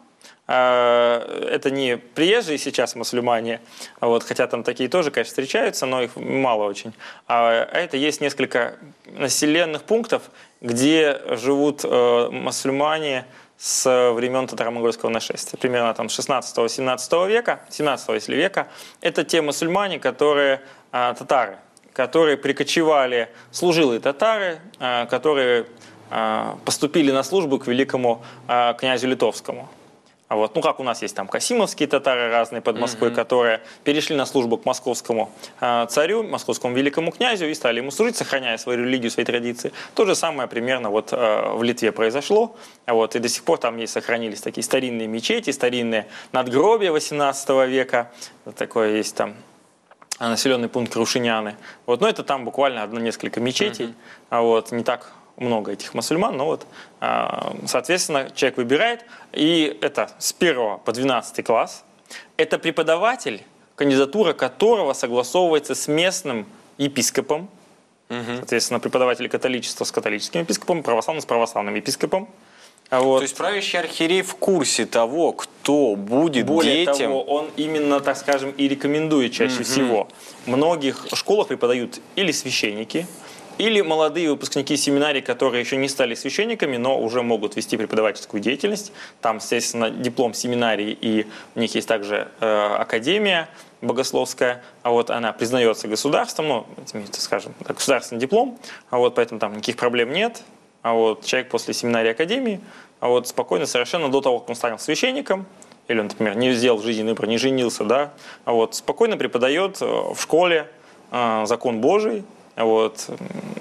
Speaker 2: Это не приезжие сейчас мусульмане, вот, хотя там такие тоже, конечно, встречаются, но их мало очень. А это есть несколько населенных пунктов, где живут э, мусульмане с времен татаро-монгольского нашествия, примерно там шестнадцатого-семнадцатого века, семнадцатого если века. Это те мусульмане, которые э, татары, которые прикочевали, служилые татары, э, которые э, поступили на службу к великому э, князю Литовскому. Вот. Ну, как у нас есть там касимовские татары разные под Москвой, mm-hmm. которые перешли на службу к московскому э, царю, московскому великому князю и стали ему служить, сохраняя свою религию, свои традиции. То же самое примерно вот, э, в Литве произошло. Вот. И до сих пор там есть, сохранились такие старинные мечети, старинные надгробия восемнадцатого века. Вот такое есть там населенный пункт Крушиняны. Вот. Но это там буквально одно-несколько мечетей. Mm-hmm. Вот. Не так много этих мусульман, но вот, соответственно, человек выбирает, и это с первого по двенадцатый класс. Это преподаватель, кандидатура которого согласовывается с местным епископом, угу. соответственно, преподаватель католичества с католическим епископом, православный с православным епископом. Вот.
Speaker 1: То есть правящий архиерей в курсе того, кто будет
Speaker 2: Более
Speaker 1: детям...
Speaker 2: того, он именно, так скажем, и рекомендует чаще угу. всего. В многих школах преподают или священники, или молодые выпускники семинарий, которые еще не стали священниками, но уже могут вести преподавательскую деятельность. Там, естественно, диплом семинарии, и у них есть также э, академия богословская. А вот она признается государством, ну, это, скажем, государственный диплом, а вот поэтому там никаких проблем нет. А вот человек после семинарии академии, а вот спокойно совершенно до того, как он станет священником, или он, например, не сделал в жизни выбор, не женился, да, а вот спокойно преподает в школе э, закон Божий. Вот,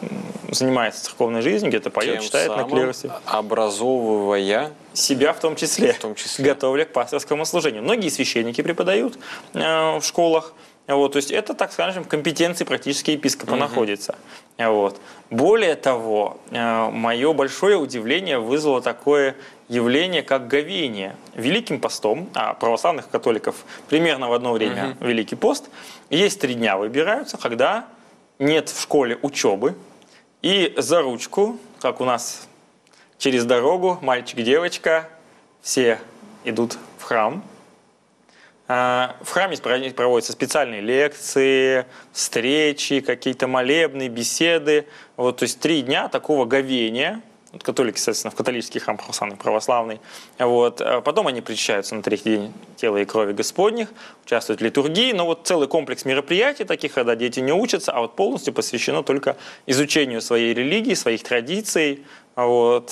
Speaker 2: занимается церковной жизнью, где-то поет,
Speaker 1: Тем
Speaker 2: читает на
Speaker 1: самым
Speaker 2: клиросе.
Speaker 1: Образовывая
Speaker 2: Себя в том числе,
Speaker 1: В том числе.
Speaker 2: готовля к пасторскому служению. Многие священники преподают э, в школах. Вот, то есть это, так скажем, в компетенции практически епископа
Speaker 1: Мгм.
Speaker 2: находится. Вот. Более того, э, мое большое удивление вызвало такое явление, как говение. Великим постом, а православных католиков примерно в одно время
Speaker 1: Мгм.
Speaker 2: Великий пост, есть три дня выбираются, когда нет в школе учебы, и за ручку, как у нас через дорогу, мальчик-девочка, все идут в храм. А, В храме проводятся специальные лекции, встречи, какие-то молебны, беседы. Вот, то есть три дня такого говения. Вот католики, соответственно, в католический храм православный, православный. Вот. А Потом они причащаются на третий день тела и крови Господних, участвуют в литургии. Но вот целый комплекс мероприятий таких, когда дети не учатся, а вот полностью посвящено только изучению своей религии, своих традиций. Вот.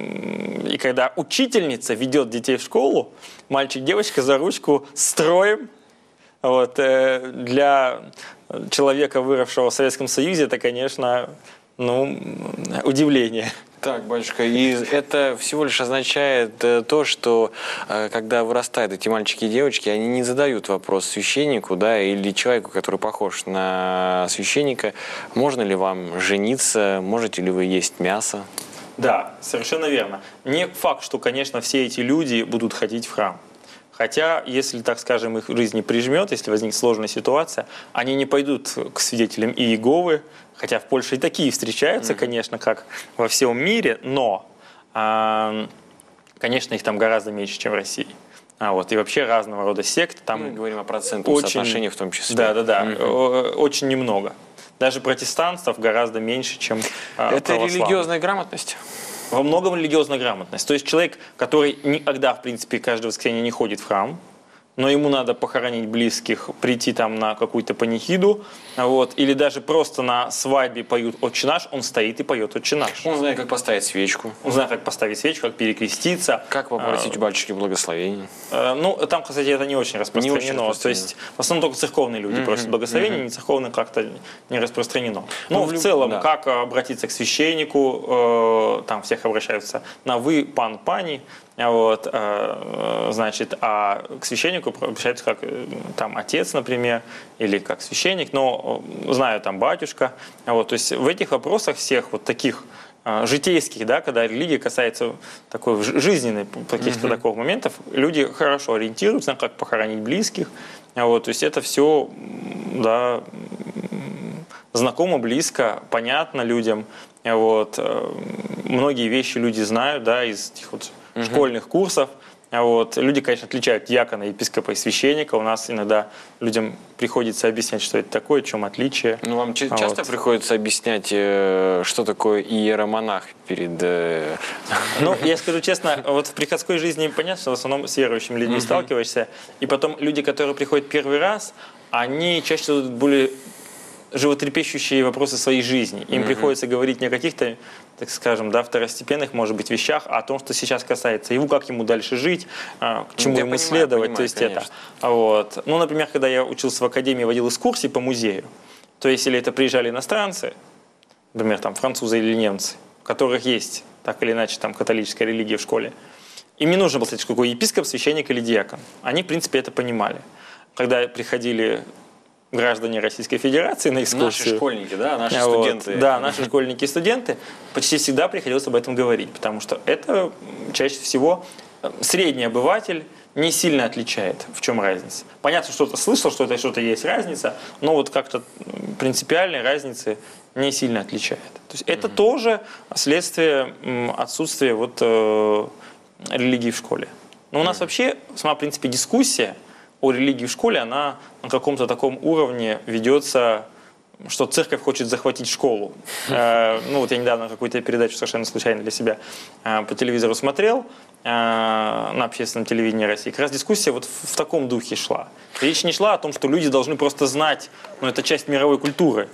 Speaker 2: И когда учительница ведет детей в школу, мальчик-девочка за ручку строем. Вот. э, Для человека, выросшего в Советском Союзе, это, конечно, ну, удивление.
Speaker 1: Так, батюшка, и это всего лишь означает э, то, что э, когда вырастают эти мальчики и девочки, они не задают вопрос священнику, да, или человеку, который похож на священника, можно ли вам жениться, можете ли вы есть мясо?
Speaker 2: Да, совершенно верно. Не факт, что, конечно, все эти люди будут ходить в храм. Хотя, если, так скажем, их жизнь прижмет, если возникнет сложная ситуация, они не пойдут к свидетелям Иеговы, хотя в Польше и такие встречаются, mm-hmm. конечно, как во всем мире, но, э, конечно, их там гораздо меньше, чем в России. А вот, и вообще разного рода секты. Там
Speaker 1: Мы говорим о процентном
Speaker 2: очень,
Speaker 1: соотношении в том числе.
Speaker 2: Да, да, да,
Speaker 1: Mm-hmm.
Speaker 2: очень немного. Даже протестантов гораздо меньше, чем э,
Speaker 1: Это религиозная грамотность?
Speaker 2: Во многом религиозная грамотность. То есть человек, который никогда, в принципе, каждое воскресенье не ходит в храм, но ему надо похоронить близких, прийти там на какую-то панихиду, вот, или даже просто на свадьбе поют «Отче наш», он стоит и поет «Отче наш».
Speaker 1: Он знает, как поставить свечку.
Speaker 2: Он знает, как поставить свечку, как перекреститься.
Speaker 1: Как попросить
Speaker 2: А,
Speaker 1: у батюшки благословения.
Speaker 2: э, Ну, там, кстати, это не очень распространено.
Speaker 1: Не очень распространено.
Speaker 2: То есть, в основном только церковные люди
Speaker 1: Мгм,
Speaker 2: просят благословения,
Speaker 1: мгм.
Speaker 2: не церковные как-то не распространено. Но
Speaker 1: Ну,
Speaker 2: в
Speaker 1: в люб-
Speaker 2: целом,
Speaker 1: да.
Speaker 2: как обратиться к священнику, э, там всех обращаются на «вы», «пан», «пани», вот, э, значит, а к священнику обращаются как э, там отец, например, или как священник, но э, знаю там батюшка. Вот, то есть в этих вопросах всех вот таких э, житейских, да, когда религия касается такой жи- жизненной каких-то
Speaker 1: Мгм.
Speaker 2: таких моментов, люди хорошо ориентируются, как похоронить близких. Вот, то есть это все, да, знакомо, близко, понятно людям. Вот, э, многие вещи люди знают, да, из этих вот
Speaker 1: Мгм.
Speaker 2: школьных курсов. Вот. Люди, конечно, отличают диакона, епископа и священника. У нас иногда людям приходится объяснять, что это такое, в чем отличие.
Speaker 1: Ну, вам ча-
Speaker 2: А
Speaker 1: часто
Speaker 2: вот.
Speaker 1: приходится объяснять, э, что такое иеромонах перед... э,
Speaker 2: Ну, я скажу честно, вот в приходской жизни понятно, что в основном с верующими людьми
Speaker 1: Мгм.
Speaker 2: сталкиваешься. И потом люди, которые приходят первый раз, они чаще всего более животрепещущие вопросы своей жизни. Им
Speaker 1: Мгм.
Speaker 2: приходится говорить не о каких-то, так скажем, да, второстепенных, может быть, вещах, а о том, что сейчас касается его, как ему дальше жить, а, к чему
Speaker 1: Я
Speaker 2: ему
Speaker 1: понимаю,
Speaker 2: следовать.
Speaker 1: понимаю,
Speaker 2: То есть
Speaker 1: конечно.
Speaker 2: это. А Вот. Ну, например, когда я учился в академии, водил экскурсии по музею, то есть или это приезжали иностранцы, например, там французы или немцы, у которых есть так или иначе там католическая религия в школе, им не нужно было сказать, какой епископ, священник или диакон. Они, в принципе, это понимали. Когда приходили граждане Российской Федерации на экскурсию.
Speaker 1: Наши школьники, да, наши
Speaker 2: Вот,
Speaker 1: студенты.
Speaker 2: Да, наши школьники и студенты. Почти всегда приходилось об этом говорить, потому что это чаще всего средний обыватель не сильно отличает, в чем разница. Понятно, что-то слышал, что это что-то есть разница, но вот как-то принципиальной разницы не сильно отличает. То есть это тоже следствие м, отсутствия вот, э, религии в школе. Но у нас вообще сама, в принципе, дискуссия о религии в школе, она на каком-то таком уровне ведется, что церковь хочет захватить школу. Э, Ну вот я недавно какую-то передачу совершенно случайно для себя э, по телевизору смотрел, э, на общественном телевидении России. Как раз дискуссия вот в в таком духе шла. Речь не шла о том, что люди должны просто знать, ну это часть мировой культуры,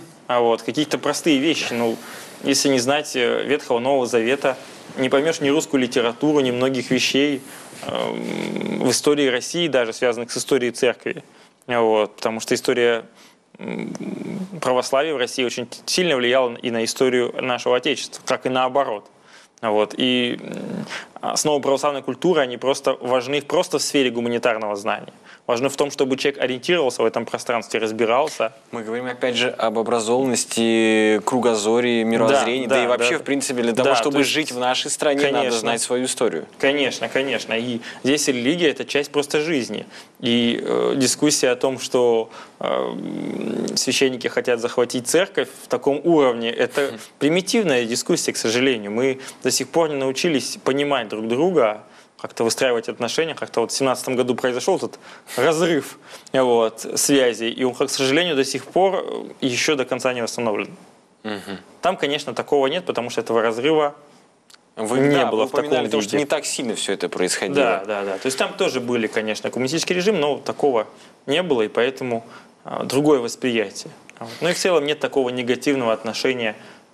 Speaker 2: а вот какие-то простые вещи. Ну, если не знать э, Ветхого Нового Завета, не поймешь ни русскую литературу, ни многих вещей э, в истории России, даже связанных с историей церкви. Вот, потому что история православие в России очень сильно влияло и на историю нашего Отечества, как и наоборот. Вот. И основы православной культуры, они просто важны просто в сфере гуманитарного знания. Важны в том, чтобы человек ориентировался в этом пространстве, разбирался.
Speaker 1: Мы говорим, опять же, об образованности, кругозоре, мировоззрении, да, да, да и вообще, да, в принципе, для того, да, чтобы есть, жить в нашей стране, конечно, надо знать свою историю.
Speaker 2: Конечно, конечно. И здесь религия – это часть просто жизни. И э, дискуссия о том, что э, священники хотят захватить церковь в таком уровне, это примитивная дискуссия, к сожалению. Мы до сих пор не научились понимать друг друга, как-то выстраивать отношения. Как-то вот в семнадцатом году произошел этот разрыв вот, связей, и он, к сожалению, до сих пор еще до конца не восстановлен. Угу. Там, конечно, такого нет, потому что этого разрыва
Speaker 1: вы,
Speaker 2: не
Speaker 1: да,
Speaker 2: было
Speaker 1: вы
Speaker 2: в таком виде.
Speaker 1: То, что не так сильно все это происходило.
Speaker 2: Да, да, да. То есть там тоже были, конечно, коммунистический режим, но такого не было, и поэтому а, другое восприятие. Вот. Ну и в целом нет такого негативного отношения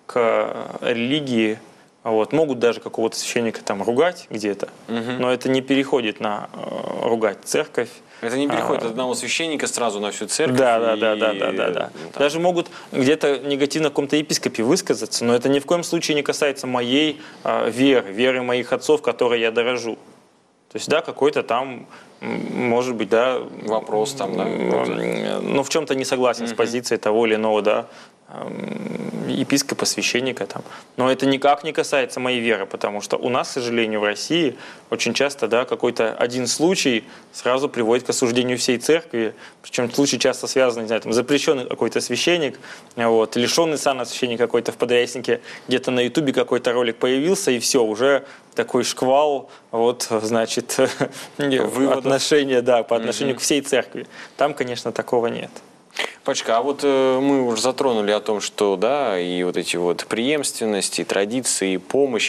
Speaker 2: к религии. Вот. Могут даже какого-то священника там ругать где-то, угу. но это не переходит на э, ругать церковь.
Speaker 1: Это не переходит а, от одного священника сразу на всю церковь.
Speaker 2: Да, да, и... да, да, да, да, да. Ну, даже могут где-то негативно о каком-то епископе высказаться, но это ни в коем случае не касается моей э, веры, веры моих отцов, которой я дорожу. То есть, да, какой-то там, может быть, да...
Speaker 1: Вопрос там, да?
Speaker 2: Ну, в чем-то не согласен угу. с позицией того или иного, да, епископа, священника там. Но это никак не касается моей веры, потому что у нас, к сожалению, в России очень часто, да, какой-то один случай сразу приводит к осуждению всей церкви, причем случай часто связан, не знаю, там, запрещенный какой-то священник, вот, лишенный сана священник какой-то в Подоряснике, где-то на ютубе какой-то ролик появился, и все, уже такой шквал, вот, значит, отношения, да, по отношению mm-hmm. к всей церкви. Там, конечно, такого нет.
Speaker 1: Пачка, а вот э, мы уже затронули о том, что, да, и вот эти вот преемственности, и традиции, и помощь.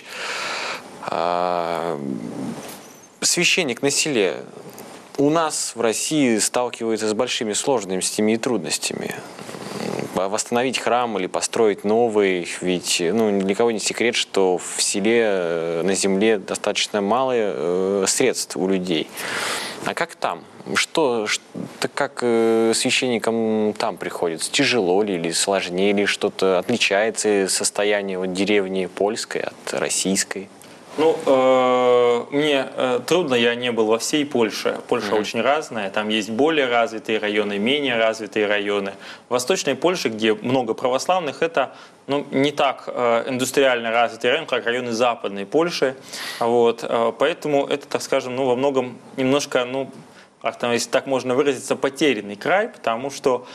Speaker 1: А, священник на селе у нас в России сталкивается с большими сложностями и трудностями. Восстановить храм или построить новый, ведь ну, для никого не секрет, что в селе, на земле достаточно мало э, средств у людей. А как там? Что, что как э, священникам там приходится? Тяжело ли или сложнее, или что-то отличается состояние вот, деревни польской от российской?
Speaker 2: Ну, э, мне э, трудно, я не был во всей Польше. Польша mm-hmm. очень разная, там есть более развитые районы, менее развитые районы. В Восточной Польше, где много православных, это ну, не так э, индустриально развитый район, как районы Западной Польши. Вот, э, поэтому это, так скажем, ну, во многом немножко, ну, как-то, если так можно выразиться, потерянный край, потому что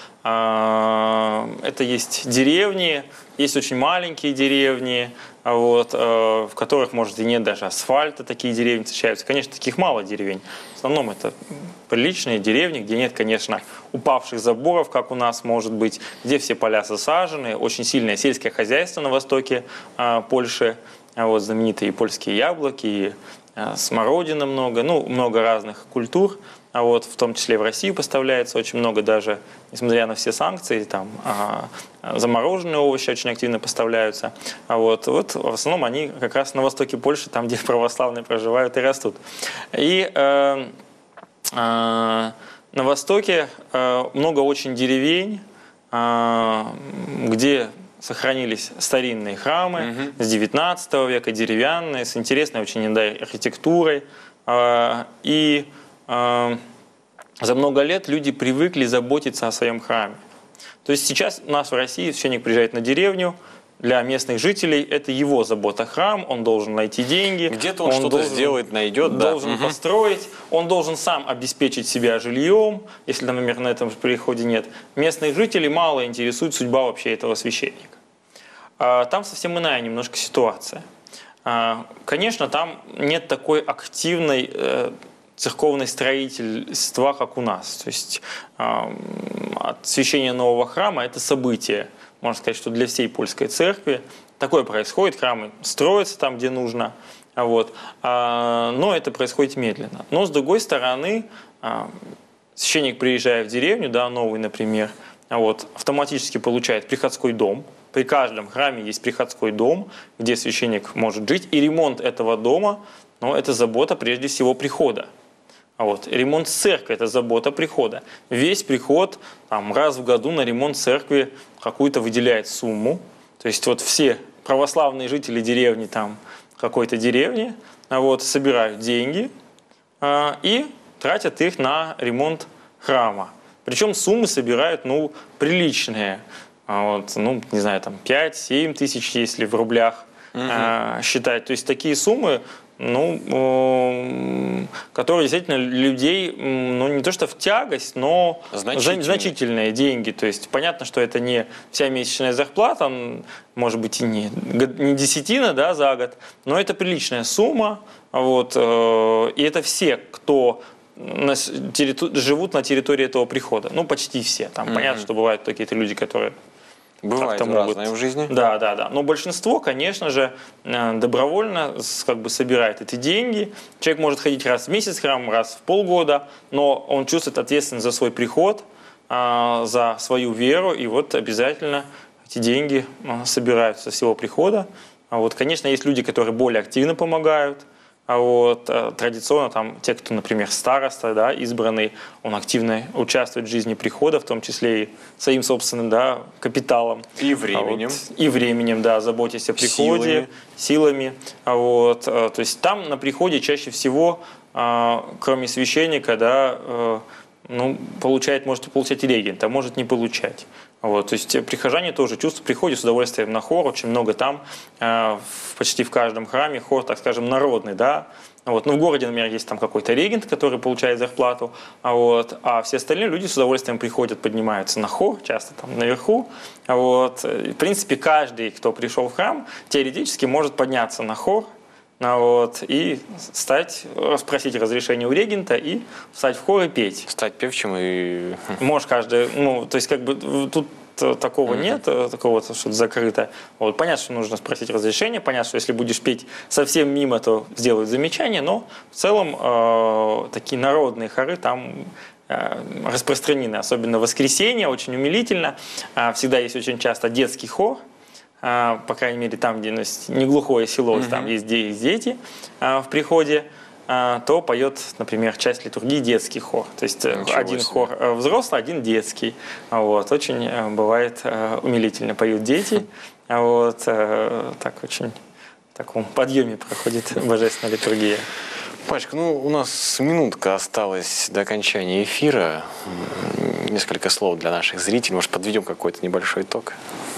Speaker 2: э, это есть деревни, есть очень маленькие деревни, вот, э, в которых, может, и нет даже асфальта, такие деревни встречаются. Конечно, таких мало деревень. В основном это приличные деревни, где нет, конечно, упавших заборов, как у нас может быть, где все поля засажены, очень сильное сельское хозяйство на востоке э, Польши, вот, знаменитые польские яблоки, и, э, смородина много, ну, много разных культур. А вот в том числе в Россию поставляется очень много даже, несмотря на все санкции, там а, замороженные овощи очень активно поставляются. А вот, вот в основном они как раз на востоке Польши, там, где православные проживают и растут. И э, э, на востоке э, много очень деревень, э, где сохранились старинные храмы mm-hmm. с девятнадцатого века, деревянные, с интересной очень да, архитектурой. Э, и за много лет люди привыкли заботиться о своем храме. То есть сейчас у нас в России священник приезжает на деревню, для местных жителей это его забота. Храм, он должен найти деньги.
Speaker 1: Где-то он, он что-то должен, сделает, найдет.
Speaker 2: Должен
Speaker 1: да.
Speaker 2: построить, он должен сам обеспечить себя жильем, если, например, на этом переходе нет. Местных жителей мало интересует судьба вообще этого священника. Там совсем иная немножко ситуация. Конечно, там нет такой активной церковное строительство, как у нас. То есть э, освящение нового храма – это событие, можно сказать, что для всей польской церкви. Такое происходит, храмы строятся там, где нужно, вот, э, но это происходит медленно. Но, с другой стороны, э, священник, приезжая в деревню, да, новый, например, вот, автоматически получает приходской дом. При каждом храме есть приходской дом, где священник может жить, и ремонт этого дома, ну, это забота прежде всего прихода. А вот ремонт церкви – это забота прихода. Весь приход там, раз в году на ремонт церкви какую-то выделяет сумму. То есть вот все православные жители деревни, там, какой-то деревни, вот, собирают деньги а, и тратят их на ремонт храма. Причем суммы собирают, ну, приличные. А вот, ну, не знаю, там пять-семь тысяч, если в рублях угу. а, считать. То есть такие суммы, ну, которые действительно людей, ну, не то что в тягость, но значительные. значительные деньги. То есть понятно, что это не вся месячная зарплата, может быть и не, не десятина, да, за год, но это приличная сумма. Вот, и это все, кто на территор... живут на территории этого прихода. Ну, почти все. Там mm-hmm. понятно, что бывают какие-то люди, которые...
Speaker 1: Бывает
Speaker 2: могут...
Speaker 1: разное в жизни.
Speaker 2: Да, да, да. Но большинство, конечно же, добровольно как бы собирает эти деньги. Человек может ходить раз в месяц в храм, раз в полгода, но он чувствует ответственность за свой приход, за свою веру, и вот обязательно эти деньги собираются со всего прихода. А вот, конечно, есть люди, которые более активно помогают. А вот традиционно там те, кто, например, староста, да, избранный, он активно участвует в жизни прихода, в том числе и своим собственным, да, капиталом.
Speaker 1: И временем.
Speaker 2: А вот, и временем, да, заботясь о приходе, силами. силами. А вот, то есть там на приходе чаще всего, кроме священника, да, ну, получает, может получать и регент, а может не получать. Вот, то есть прихожане тоже чувствуют, приходят с удовольствием на хор, очень много там, э, почти в каждом храме хор, так скажем, народный, да. Вот, ну, в городе, например, есть там какой-то регент, который получает зарплату, а, вот, а все остальные люди с удовольствием приходят, поднимаются на хор, часто там наверху. Вот. В принципе, каждый, кто пришел в храм, теоретически может подняться на хор, вот, и стать, спросить разрешение у регента и встать в хор и петь.
Speaker 1: Стать певчим и...
Speaker 2: Может каждый, ну, то есть как бы тут такого mm-hmm. нет, такого, что-то закрыто. Вот, понятно, что нужно спросить разрешение, понятно, что если будешь петь совсем мимо, то сделают замечание, но в целом э, такие народные хоры там э, распространены, особенно в воскресенье, очень умилительно. Э, всегда есть очень часто детский хор, по крайней мере, там, где не глухое село, uh-huh. там есть, где есть дети в приходе, то поет, например, часть литургии детский хор. То есть Ничего один себе. Хор взрослый, один детский. Вот. Очень бывает умилительно поют дети. Вот. Так очень в таком подъеме проходит божественная литургия.
Speaker 1: Пашка, ну у нас минутка осталась до окончания эфира. Несколько слов для наших зрителей. Может, подведем какой-то небольшой итог?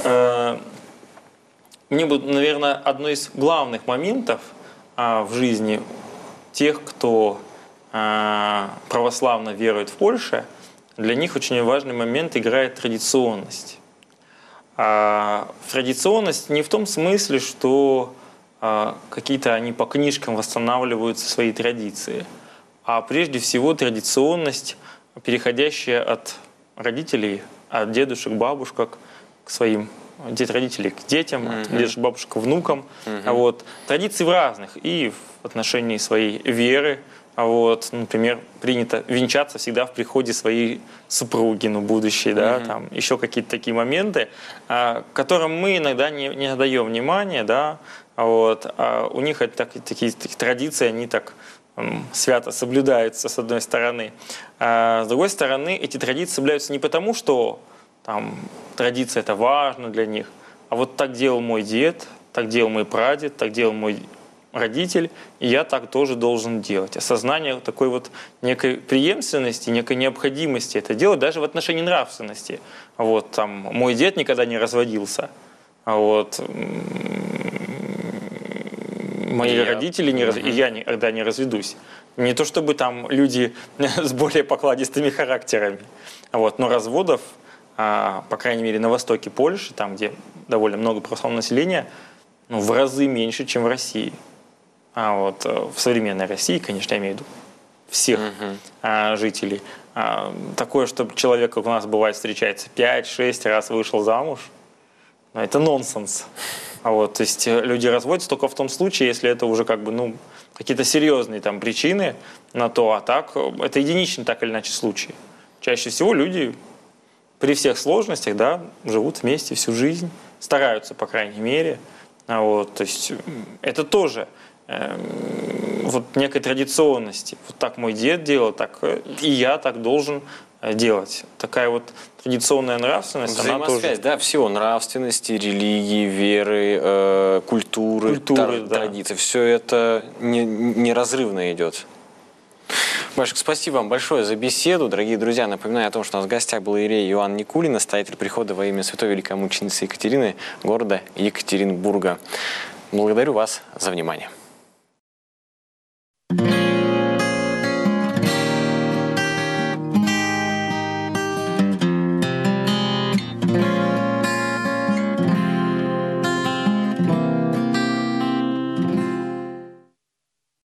Speaker 2: Мне бы, наверное, одно из главных моментов а, в жизни тех, кто а, православно верует в Польше, для них очень важный момент играет традиционность. А, традиционность не в том смысле, что а, какие-то они по книжкам восстанавливают свои традиции, а прежде всего традиционность, переходящая от родителей, от дедушек, бабушек к своим деть родителей к детям, uh-huh. дедушек, бабушек к внукам. Uh-huh. Вот. Традиции в разных. И в отношении своей веры. Вот. Например, принято венчаться всегда в приходе своей супруги, ну, будущей. Да? Uh-huh. Там еще какие-то такие моменты, а, которым мы иногда не, не даем внимания. Да? Вот. А у них это, так, такие, такие традиции, они так м, свято соблюдаются, с одной стороны. А с другой стороны, эти традиции соблюдаются не потому, что там традиция это важно для них, а вот так делал мой дед, так делал мой прадед, так делал мой родитель, и я так тоже должен делать. Осознание такой вот некой преемственности, некой необходимости это делать даже в отношении нравственности. Вот там мой дед никогда не разводился, а вот мои я, родители не раз... угу. и я никогда не разведусь. Не то чтобы там люди с более покладистыми характерами, вот, но разводов, а, по крайней мере, на востоке Польши, там, где довольно много православного населения, ну, в разы меньше, чем в России. А вот в современной России, конечно, я имею в виду всех uh-huh. а, жителей. А, такое, что человек, как у нас бывает, встречается пять-шесть раз вышел замуж, это нонсенс. А вот, то есть люди разводятся только в том случае, если это уже как бы, ну, какие-то серьезные там причины на то, а так, это единичный так или иначе случай. Чаще всего люди при всех сложностях, да, живут вместе всю жизнь, стараются, по крайней мере. А вот, то есть это тоже э, вот некой традиционности. Вот так мой дед делал, так и я так должен делать. Такая вот традиционная нравственность, она
Speaker 1: Взаимосвязь,
Speaker 2: тоже...
Speaker 1: да, всего нравственности, религии, веры, э, культуры,
Speaker 2: Культуры,
Speaker 1: тр-
Speaker 2: да.
Speaker 1: традиций. Все это не, неразрывно идет. Башка, спасибо вам большое за беседу. Дорогие друзья, напоминаю о том, что у нас в гостях был иерей Иоанн Никулин, настоятель прихода во имя святой великомученицы Екатерины города Екатеринбурга. Благодарю вас за внимание.